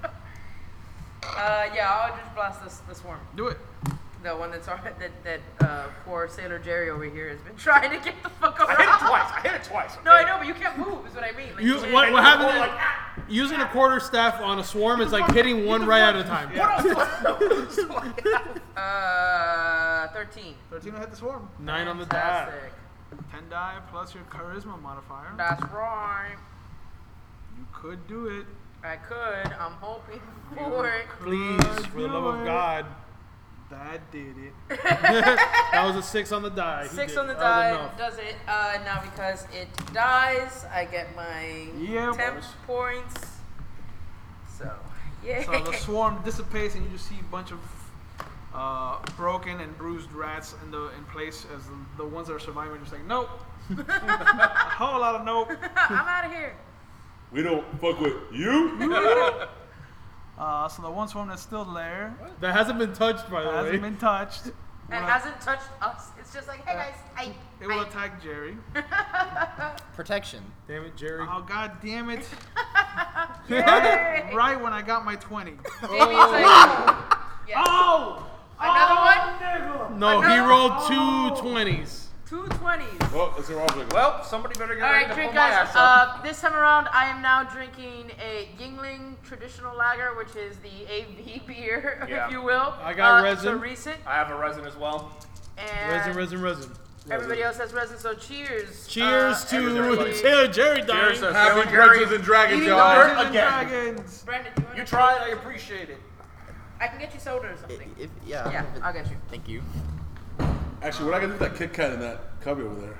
uh, yeah, I'll Eldritch Blast this, the swarm. do it. The one that's that that uh, poor Sailor Jerry over here has been trying to get the fuck I around. hit it twice. I hit it twice. No, I okay? know, but you can't move. Is what I mean. Like, You, can't- what, what happened Or is, like, ah, using a quarter staff on a swarm is like hitting one right at a time. what else? do I- Uh, thirteen. thirteen will hit the swarm. Nine on the die. Fantastic. ten die plus your charisma modifier. That's right. You could do it. I could. I'm hoping for it. Please, for the do love of it. God. That did it. That was a six on the die. He Six did. on the That was die enough. does it. Uh, now because it dies, I get my Yeah, temp boys. points. So, yeah. So the swarm dissipates, and you just see a bunch of uh, broken and bruised rats in the in place as the, the ones that are surviving are just like, nope. A whole lot of nope. I'm out of here. We don't fuck with you. Uh, so the one swarm that's still there That hasn't been touched, by the way. hasn't been touched. It Will- hasn't touched us. It's just like, hey guys, I. It will I attack Jerry. Protection. Damn it, Jerry. Oh god damn it! Yay! Right when I got my twenty. Damien's like, yes. Oh! Another one? No, he Another- rolled Oh. two twenties. Two twenties. Well, it's a wrong thing. Well, somebody better get All ready right, to drink, pull my guys. ass up. Uh, this time around, I am now drinking a Yingling traditional lager, which is the A V beer, Yeah. if you will. I got uh, It's a resin. recent, I have a resin as well. and Resin, resin, resin. everybody else has resin. So cheers. Cheers uh, to everybody. Taylor Jerry dying. Cheers to Happy Taylor Jerry. Dungeons and Dragons, Eating y'all. dirt Dungeons and again. Dragons. Brandon, do you want You to tried, I appreciate it. I can get you soda or something. If, yeah. Yeah, if it- I'll get you. Thank you. Actually, what I can do with that Kit Kat in that cubby over there?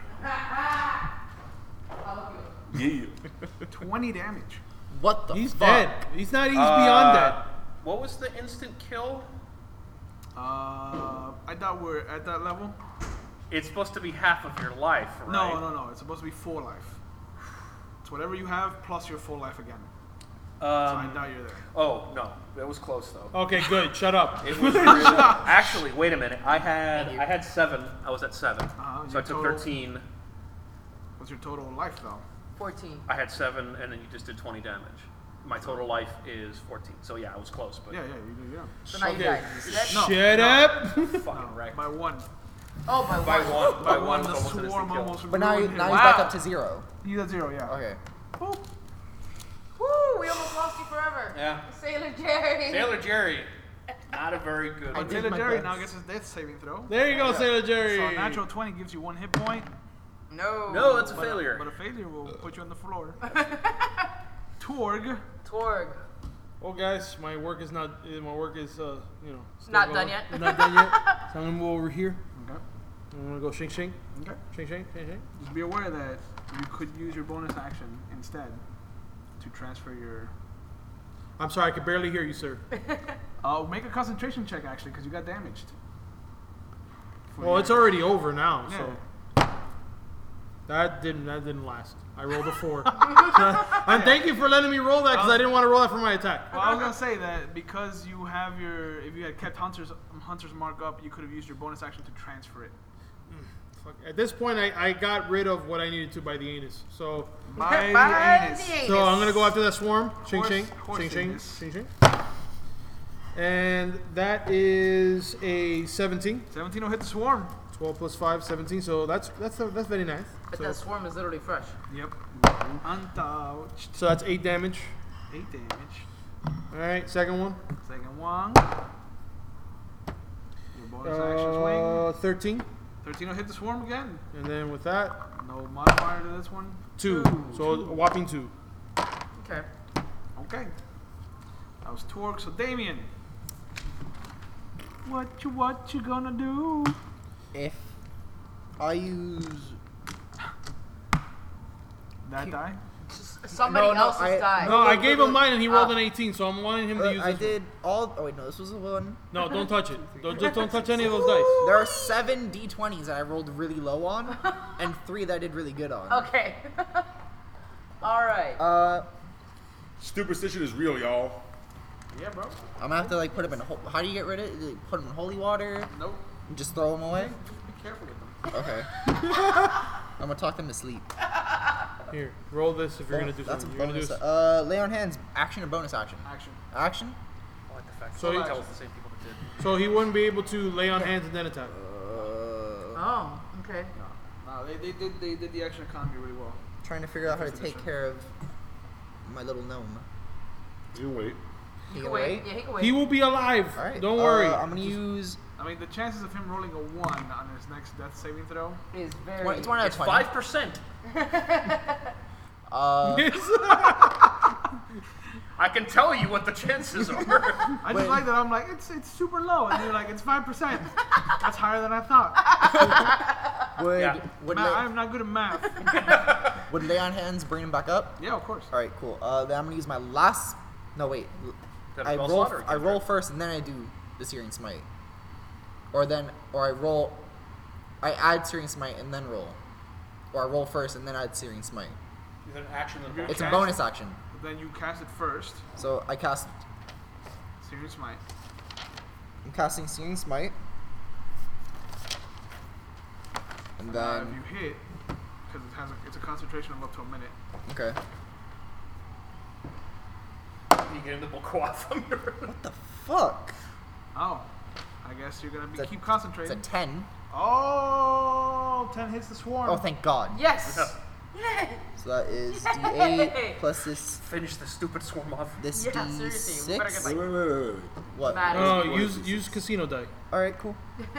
Yeah. twenty damage. What the He's fuck? dead. He's not. He's Uh, beyond dead. What was the instant kill? Uh, I thought we we're at that level. It's supposed to be half of your life, right? No, no, no. It's supposed to be full life. It's whatever you have plus your full life again. So I Um, doubt you're there. oh no, that was close though. Okay, good. Shut up. It was really, actually. Wait a minute. I had Thank you. I had seven. I was at seven, Uh-huh, so your I took total- thirteen. What's your total life though? fourteen. I had seven, and then you just did twenty damage. My total life is fourteen. So yeah, I was close, but Yeah, yeah, you do, yeah. So now you Okay. died. You dead? No. Shut up. fucking No, wrecked. by one. Oh, by, By one. one. By By one, one. the it's almost an instant swarm kill. almost. But now, he- ruined now him. he's back up to zero. He's at zero, yeah. Okay. Boop. Woo, we almost lost you forever. Yeah. Sailor Jerry. Taylor Jerry, not a very good. I one. did Taylor my Jerry best. now gets his death saving throw. There you go, Sailor Jerry. So a natural twenty gives you one hit point. No. No, that's a But failure. But a failure will put you on the floor. Torg. Torg. Well, guys, my work is not. uh, My work is, uh, you know, still Not going. done yet. It's not done yet. So I'm gonna move over here. Okay. I'm gonna go shing shing, Okay. shing shing, shing shing. Just be aware that you could use your bonus action instead to transfer your. I'm sorry, I could barely hear you, sir. Uh, make a concentration check actually, because you got damaged. For Well, your- it's already over now, Yeah. so that didn't that didn't last. I rolled a four. And thank you for letting me roll that because I didn't want to roll that for my attack. Well, I was gonna say that because you have your, if you had kept hunters um, hunters mark up, you could have used your bonus action to transfer it. Fuck. At this point, I, I got rid of what I needed to by the anus. So By By the anus. the anus. so I'm gonna go after that swarm. Shing Horse- shing, horse shing shing, anus. shing shing. And that is a seventeen. seventeen will hit the swarm. twelve plus five, seventeen. So that's that's that's very nice. But So, that swarm is literally fresh. Yep. Untouched. so that's eight damage. Eight damage. All right, second one. Second one. Your bonus action swing. Uh, thirteen. thirteen will hit the swarm again. And then with that, No modifier to this one. two. So a whopping two. Okay. Okay. That was Torque. So Damien. What you what you gonna do? If I use That die? Just somebody No, no, else's I- died. No, I gave him mine and he rolled Ah. an eighteen, so I'm wanting him to uh, use I this did all. Oh wait, no, this was the one. one. No, don't touch it. Don't, just don't touch any of those dice. There are seven d twenties that I rolled really low on, and three that I did really good on. Okay. All right. Uh, Superstition is real, y'all. Yeah, bro. I'm gonna have to like put them in. Ho- How do you get rid of it? Like, put them in holy water? Nope. And just throw them away? Be careful with them. Okay. I'm gonna talk them to sleep. Here, roll this if you're gonna do That's a something. You're gonna do bonus. s- Uh, lay on hands. Action or bonus action? Action. Action. I like the fact So that he- that was the same people that did. So he wouldn't be able to lay on hands and then attack. Uh, Oh, okay. No, no, they, they did they did the action economy really well. trying to figure out how to First take edition. care of my little gnome. You wait. He You can can wait. wait. Yeah, he can wait. He will be alive. All right. Don't uh, worry. I'm gonna use I mean, the chances of him rolling a one on his next death saving throw. is very. twenty, it's one out of It's twenty. five percent. Uh, I can tell you what the chances are. I just Wait. like that. I'm like, it's it's super low, and you're like, it's five percent. That's higher than I thought. Would Yeah. would, Man, lay, I'm not good at math. would lay on hands bring him back up? Yeah, of course. All right, cool. Uh, then I'm gonna use my last. No, wait. That I spell roll. slot or I cantrip? roll first, and then I do the Searing Smite. Or then, or I roll. I add Searing Smite and then roll. Or I roll first and then add Searing Smite. Is it an action and a bonus? It's a Cast- bonus action. But then you cast it first. So I cast. Serious Smite. I'm casting Searing Smite. And Uh, then. if you hit, because it has a, it's a concentration of up to a minute. Okay. You get into Bokoa Thunder. What the fuck? Oh, I guess you're gonna be It's a- keep It's concentrating. a ten. Oh, ten hits the swarm. Oh, thank God. Yes. Yay. So that is D eight plus this Finish the stupid swarm off. this Yeah, seriously, we better get, D six. like- Wait, wait, wait, wait. What? Mad. Oh, What use is this? use casino die. All right, cool.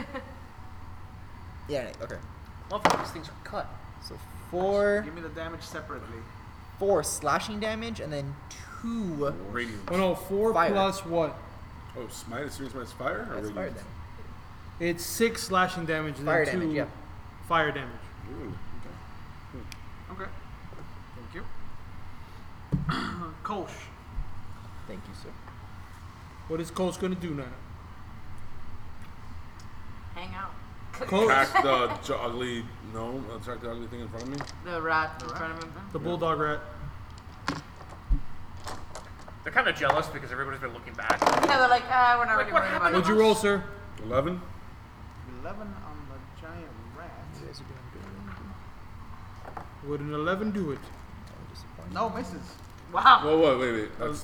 Yeah. Okay. Love how these things are cut. So four, Give me the damage separately. four slashing damage, and then two. Radiant. Oh no, four Fire. plus what? Oh, smite is serious smite fire? Or That's radiant? fire damage. It's six slashing damage and Fire then two damage, yeah. fire damage. Ooh, okay. Okay. Thank you. Kolsch. Thank you, sir. What is Cole's gonna do now? Hang out. Cole, Attack the j- ugly. No, attack the ugly thing in front of me. The rat in front of him. the bulldog rat. They're kind of jealous because everybody's been looking back. Yeah, they're like, ah, we're not Like, really what worried about happened it. What'd you roll, sir? Eleven. eleven on the giant rat. You guys are doing good. Would an eleven do it? I'm disappointed. No, misses. Wow. Whoa, wait, wait, wait. That's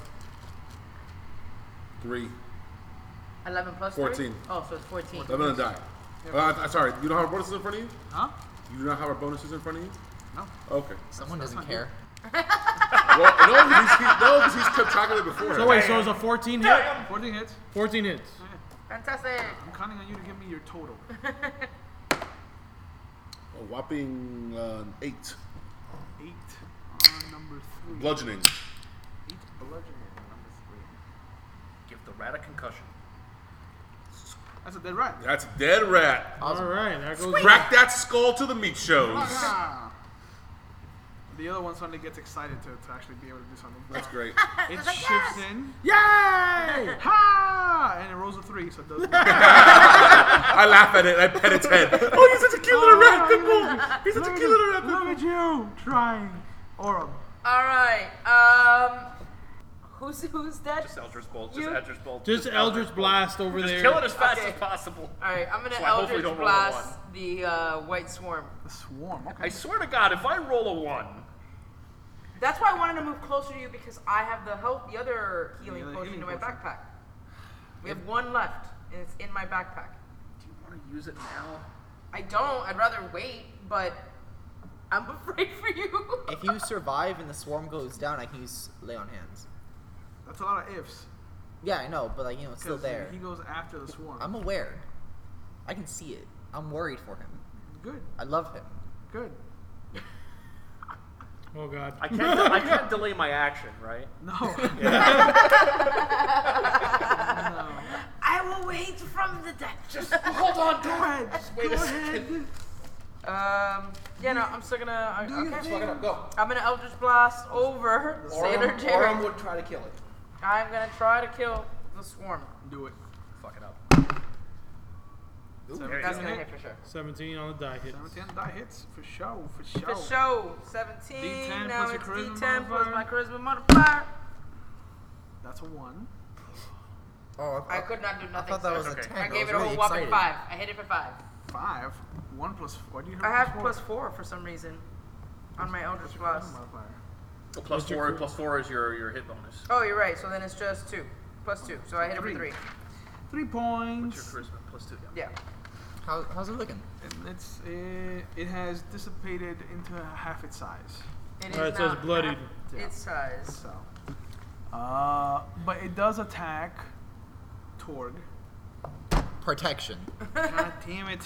three. eleven plus fourteen. three? Oh, so it's fourteen. Eleven and die. Uh, I- sorry, you don't have our bonuses in front of you? Huh? You do not have our bonuses in front of you? No. Okay. Someone that's doesn't not care. Well, no, because he's, he, no, 'cause he's kept track of it before. So wait, so it's a fourteen hit? fourteen hits. fourteen hits. Fantastic. I'm counting on you to give me your total. A whopping uh, eight. Eight on number three. Bludgeoning. Eight bludgeoning on number three. Give the rat a concussion. That's a dead rat. That's a dead rat. All right, that goes. Crack that skull to the meat shows. Ah. The other one suddenly gets excited to, to actually be able to do something. That's great. It shifts in. Yay! Ha! And it rolls a three, so it doesn't. I laugh at it. I pet its head. Oh, he's such a cute little rat, Pitbull. He's such a Look cute at- little rat, Look Pitbull. at you trying. Orum. All right. Um, who's who's dead? Just Eldritch Bolt. Just You- Eldritch Bolt. Just Eldritch Blast over Just there. kill it as fast Okay. as possible. All right, I'm gonna So I hopefully Eldritch don't roll a blast one. the uh, white swarm. The swarm. Okay. I swear to God, if I roll a one, That's why I wanted to move closer to you because I have the health, the other healing The other potion healing in my potion. backpack. We have one left, and it's in my backpack. do you want to use it now? I don't. I'd rather wait, but I'm afraid for you. If you survive and the swarm goes down, I can use lay on hands. That's a lot of ifs. Yeah, I know, but like you know, it's still 'Cause there. He goes after the swarm. I'm aware. I can see it. I'm worried for him. Good. I love him. Good. Oh god. I can't. I can't delay my action, right? No. no. I will wait from the deck. Just hold on. Go ahead. Wait Go a ahead. second. Um, yeah, no, I'm still gonna. I- Do your okay. thing. Go. I'm gonna Eldritch Blast over Sailor Jerry. would try to kill it. I'm gonna try to kill the swarm. Do it. Fuck it up. Seventeen there you That's go. gonna hit for sure. seventeen on the die hit. seventeen die hits for show. For show. For show, seventeen. D ten now plus your it's charisma D ten plus my modifier. charisma modifier. That's a one. Oh, I could not do I nothing. thought that sir. was a Okay. ten. I gave was it a really whole whopping excited. five. I hit it for five. Five. One plus. Why do you have? I have four? plus four for some reason on my Eldritch What's your Blast. charisma modifier? Oh, plus What's your four. crit- Plus four is your your hit bonus. Oh, you're right. So then it's just two. Plus two. So I hit it for Three. three. Three What's points. your charisma? Plus two. Yeah. Yeah. How, how's it looking? And it's uh, it has dissipated into half its size. It is Oh, it says not bloodied. half its size. So, uh, but it does attack Torg. Protection. God damn it!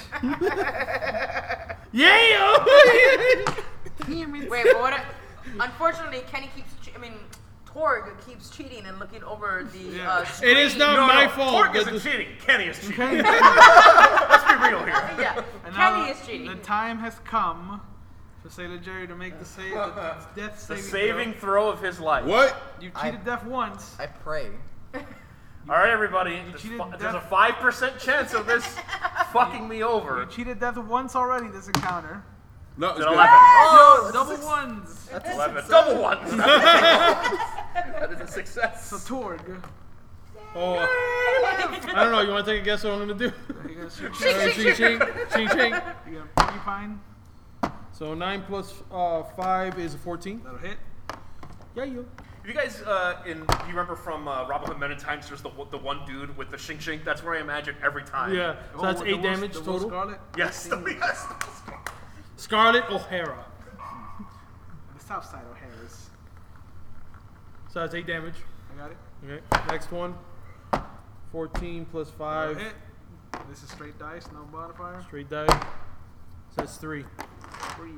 Yeah! Damn it! Wait, but what? I, unfortunately, Kenny keeps. ch- I mean, Torg keeps cheating and looking over the Yeah. uh, screen. It is not No, my no, fault. Torg that isn't the- cheating. Kenny is cheating. Okay. Let's be real here. Yeah, And now Kenny is cheating. The time has come for Sailor Jerry to make the save, the death The saving. saving throw of his life. What? You've cheated death once. I pray. All right, everybody. There's, cheated fi- there's a death- five percent chance of this fucking me You over. cheated death once already. This encounter. No, it's It's good. an eleven. Oh, double ones. That's eleven. Double ones. That is a success. So Torg, Oh, I don't know. You want to take a guess what I'm going to do? you're gonna shoot. Uh, ching, ching, ching, ching. You're gonna porcupine. So nine plus uh, five is a fourteen. That'll hit. Yeah, you. You guys, uh, in you remember from uh, Robin Hood Men in Times, there's the the one dude with the shink shink. That's where I imagine every time. Yeah. So Oh, that's with eight the Will- damage the Will total. Scarlet. Yes. the- yes. Scarlet O'Hara. The South Side O'Hara's. So that's eight damage. I got it. Okay. Next one. Fourteen plus That'll five. hit. This is straight dice, no modifier. Straight die. So that's three. Three.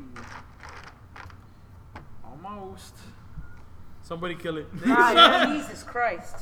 Almost. Somebody kill it. Ah, Jesus Christ.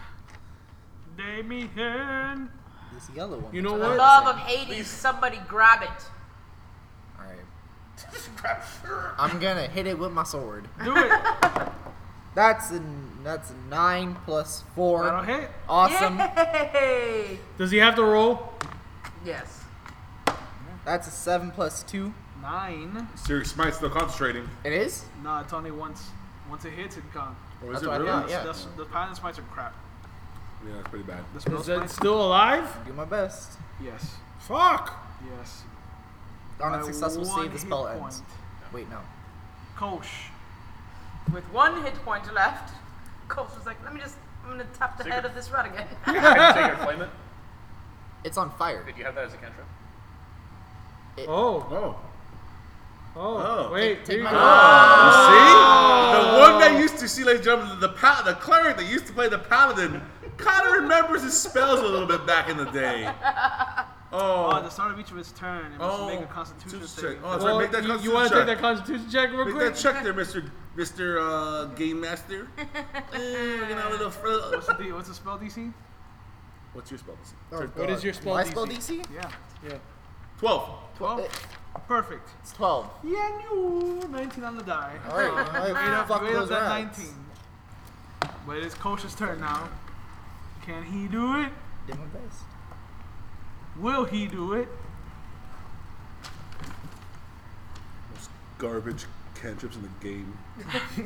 Damien. This yellow one. You know For what? the love of Hades, somebody grab it. All right. I'm gonna hit it with my sword. Do it. That's a that's a nine plus four. That'll hit. Awesome. Yay! Does he have to roll? Yes. That's a seven plus two. Nine. Serious Smite's still concentrating. It is. No, it's only once. Once it hits, it gone. Or is That's it what I really? thought, yeah. That's, the paladin smites are crap. Yeah, that's pretty bad. The spell Is that smites? still alive? Do my best. Yes. Fuck. Yes. On By a successful one save, the hit spell point. ends. Wait, no. Kosh. With one hit point left, Coach was like, let me just, I'm gonna tap the Secret. head of this rat again. Can you take a flame it? It's on fire. Did you have that as a cantrip? Oh. Oh. Oh. Oh. Wait. Take Here you my- go. You see? The one that used to see, ladies and gentlemen, the pal- the cleric that used to play the paladin kind of remembers his spells a little bit back in the day. Oh, Oh. at the start of each of his turn, it must Oh. make a constitution Constitution save. check. Oh, that's Well, right. Make that you, you constitution want to take check. that constitution check real Make quick? that check there, Mister Mister Uh, Game Master. Eh, we're gonna have a little fr- What's the, D- what's the spell D C? What's your spell? Oh, What God. is your spell My D C? spell D C? Yeah. Yeah. Twelve. twelve? It- Perfect. It's twelve. Yeah, you. nineteen on the die. All right. You I ate up, fuck you ate up those that rats. nineteen. But it is Kosh's turn now. Can he do it? Did my best. Will he do it? Most garbage cantrips in the game. Wait,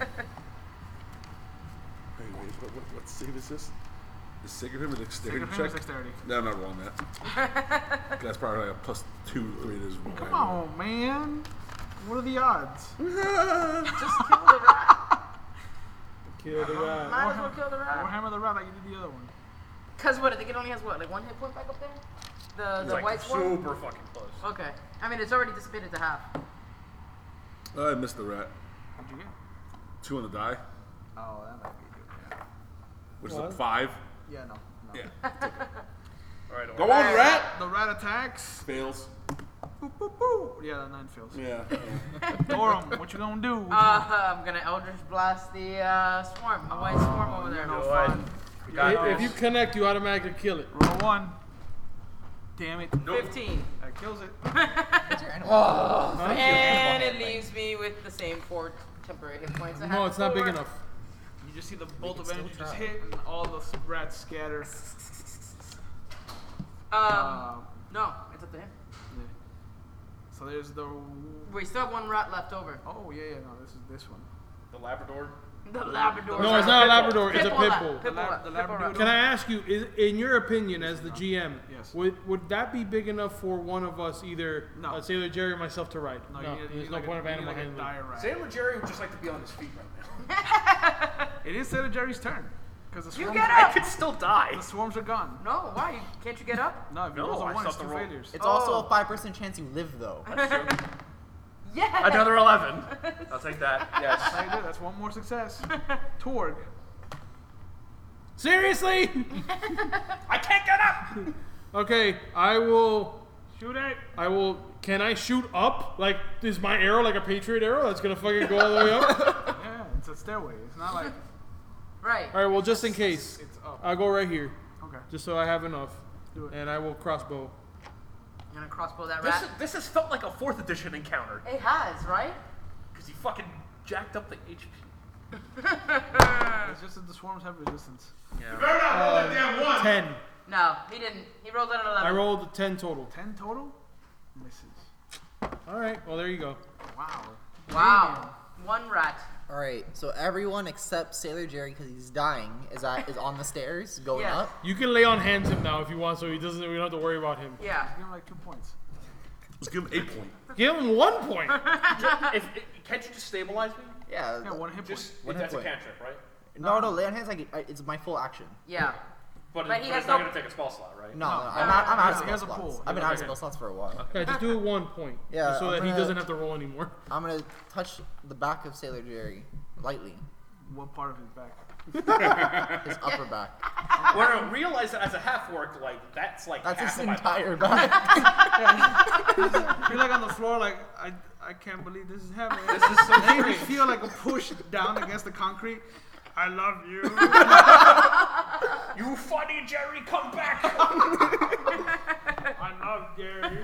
wait, what, what, what save is this? Is Sacred Hymn a dexterity Sacred Hymn check? is dexterity. No, I'm not rolling that. That's probably like a plus two, three. This Come on, man. What are the odds? Just kill the rat. Kill the rat. Might as well kill the Or rat. hammer the rat like you did the other one. Cause what? I think it only has what, like one hit point back up there? The It's the like white swarm. super fucking close. Okay. I mean, it's already dissipated to half. Oh, I missed the rat. What'd you get? Two on the die, Oh, that might be good. which is What? a five. Yeah, no. no. Yeah. All right. Go on, rat. The rat attacks. Fails. Boop, boop, boop. Yeah, that nine fails. Yeah. Dorum, what you gonna do? What you Uh, I'm gonna Eldritch Blast the uh, swarm, the white swarm over there. no Go ahead. fun. We got If, if this. you connect, you automatically kill it. Roll a one. Damn it. Fifteen. That kills it. What's your animal? And it leaves me with the same four temporary hit points. I No, had it's not big before. enough. You just see the bolt can of still energy just try. hit and all the rats scatter. Um, Uh, no, it's up to him. yeah. So there's the. We still have one rat left over. Oh yeah, yeah, no, this is this one. The Labrador. The Labrador. No, it's not a Labrador. It's a Pitbull. Pitbull. The lab- Pitbull. the Pitbull. Labradoodle. Can I ask you, is, in your opinion, as the G M, Yes. would would that be big enough for one of us, either No. uh, Sailor Jerry or myself, to ride? No, you need, you there's need no like point a, of you need animal like a handling. dire rat. Sailor Jerry would just like to be on his feet right now. It is Sailor Jerry's turn. Because the You swarms, get I up. could still die. the swarms are gone. No, why? You- Can't you get up? No, if you No, roll a I one, still it's have two to roll. failures. It's also Oh. a five percent chance you live, though. That's true. Yeah. Another eleven. I'll take that. That's Yes. how you do it. That's one more success. Torg. Seriously? I can't get up. Okay, I will. Shoot it. I will. Can I shoot up? Like, is my arrow like a Patriot arrow that's gonna fucking go all the way up? Yeah, it's a stairway. It's not like Right. All right. Well, just in case, It's up. I'll go right here, Okay. just so I have enough, Do it. and I will crossbow. You're gonna crossbow that This, rat. is, this has felt like a fourth edition encounter It has, right? because he fucking jacked up the H P. It's just that the swarms have resistance. Yeah. Better not roll that damn one. Ten. No, he didn't. He rolled an eleven. I rolled ten total. Ten total? Misses. All right. Well, there you go. Wow. Wow. One rat. All right, so everyone except Sailor Jerry, because he's dying, is at, is on the stairs going Yeah. up. You can lay on hands him now if you want, so he doesn't. We don't have to worry about him. Yeah. Give him like two points. Let's give him eight point. Give him one point. if, if, can't you just stabilize me? Yeah. Yeah, one hit point. Just One that's hit a point. cantrip, right? No, no, lay on hands. Like I, it's my full action. Yeah. But, But it, he but has it's not no- going to take a spell slot, right? No, no, No, I'm not. I'm out of he has spell a pool. slots. I've been out of Okay. spell slots for a while. Yeah, just do it one point. Yeah, just so I'm that he gonna- doesn't have to roll anymore. I'm gonna touch the back of Sailor Jerry lightly, What part of his back? his upper back. Well, no, realize that as a half orc, like that's like That's half his of my entire back. You're like on the floor, like I, I can't believe this is happening. This is so Then you strange. feel like a push down against the concrete. I love you. You funny Jerry, come back! I love Gary.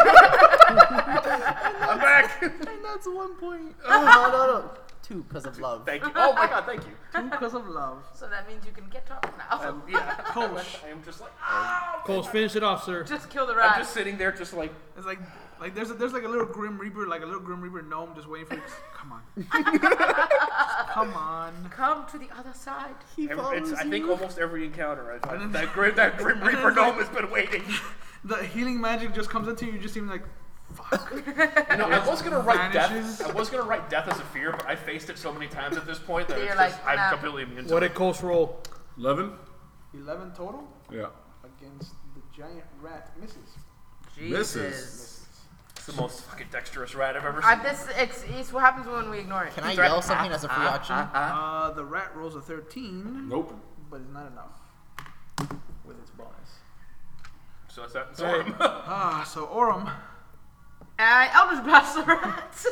I'm back. And that's one point. Oh, no, no, no. Two, because of love. Thank you. Oh my god, thank you. Two because of love. So that means you can get up now. Um, yeah, Coach. I am just like, ah. Coles, finish it off, sir. Just kill the I'm rat. just sitting there, just like, It's like, like there's a, there's like a little Grim Reaper, like a little Grim Reaper gnome, just waiting for you. Come on. Come on. Come to the other side. He every, follows it's, I you. think almost every encounter I've had, then- that grim, that grim then reaper it's like- gnome has been waiting. The healing magic just comes into you. You just seem like, fuck. You know, I was gonna write vanishes. death. I was gonna write death as a fear, but I faced it so many times at this point that You're it's like, just, I'm nah. completely immune to What it. did Coles roll? Eleven. Eleven total Yeah. against the giant rat misses. Jesus. Misses. It's the most fucking dexterous rat I've ever I, seen. this it's, it's what happens when we ignore it. Can I yell something as a free action? Uh, the rat rolls a thirteen, Nope. but it's not enough with its bonus. So that's that. Hey. So, Ah, so Orum. I Eldritch Blast the rat.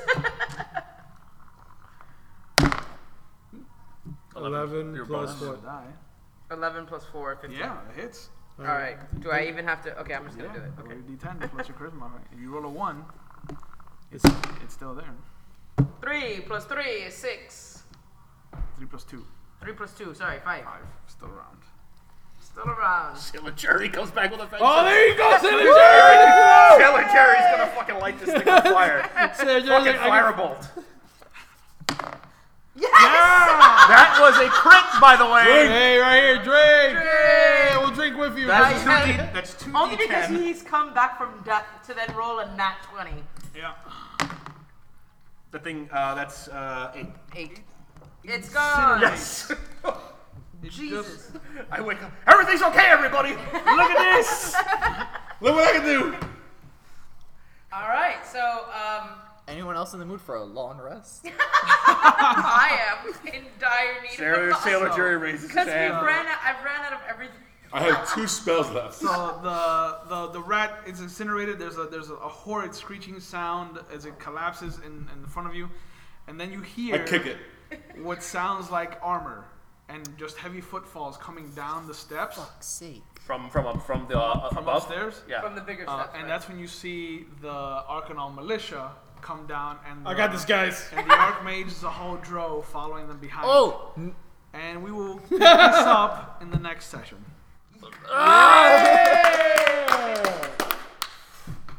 Eleven Your plus bonus. what? Die. Eleven plus four, fifteen. Yeah, it hits. All right. Do I even have to? Okay, I'm just Yeah, gonna do it. roll Okay. your D ten plus your charisma. Right? If you roll a one, It's it's still there. Three plus three is six. Three plus two, Three plus two. Sorry, five. five. Still around. Still around. Sailor Jerry comes back with a vengeance. oh, there you go, Sailor Jerry. Sailor Jerry's gonna fucking light this thing on fire. Sailor Jerry's Fucking like, I can- firebolt. Yes. That was a crit, by the way. Hey, right here, drink. Drink. Yeah, we'll drink with you. That's I- two D. That's two Only D because ten. he's come back from death to then roll a nat twenty. Yeah. The thing. Uh, that's uh, eight. Eight. It's gone. Yes. Jesus. I wake up. Everything's okay, everybody. Look at this. Look what I can do. All right. So um, Anyone else in the mood for a long rest? I am in dire need Sailor, of Sailor Jerry raises his Because we hand. ran out. I've ran out of everything. I have two spells left. So the, the the rat is incinerated. There's a there's a, a horrid screeching sound as it collapses in, in front of you, and then you hear I kick it. what sounds like armor and just heavy footfalls coming down the steps Fuck's sake. From from uh, from the uh, from above. upstairs. Yeah. From the bigger Uh, steps. and right? that's when you see the Arcanal militia come down, and I the- got this, guys. And the Archmage is a whole dro following them behind. Oh! n- And we will pick this up in the next session. Yay!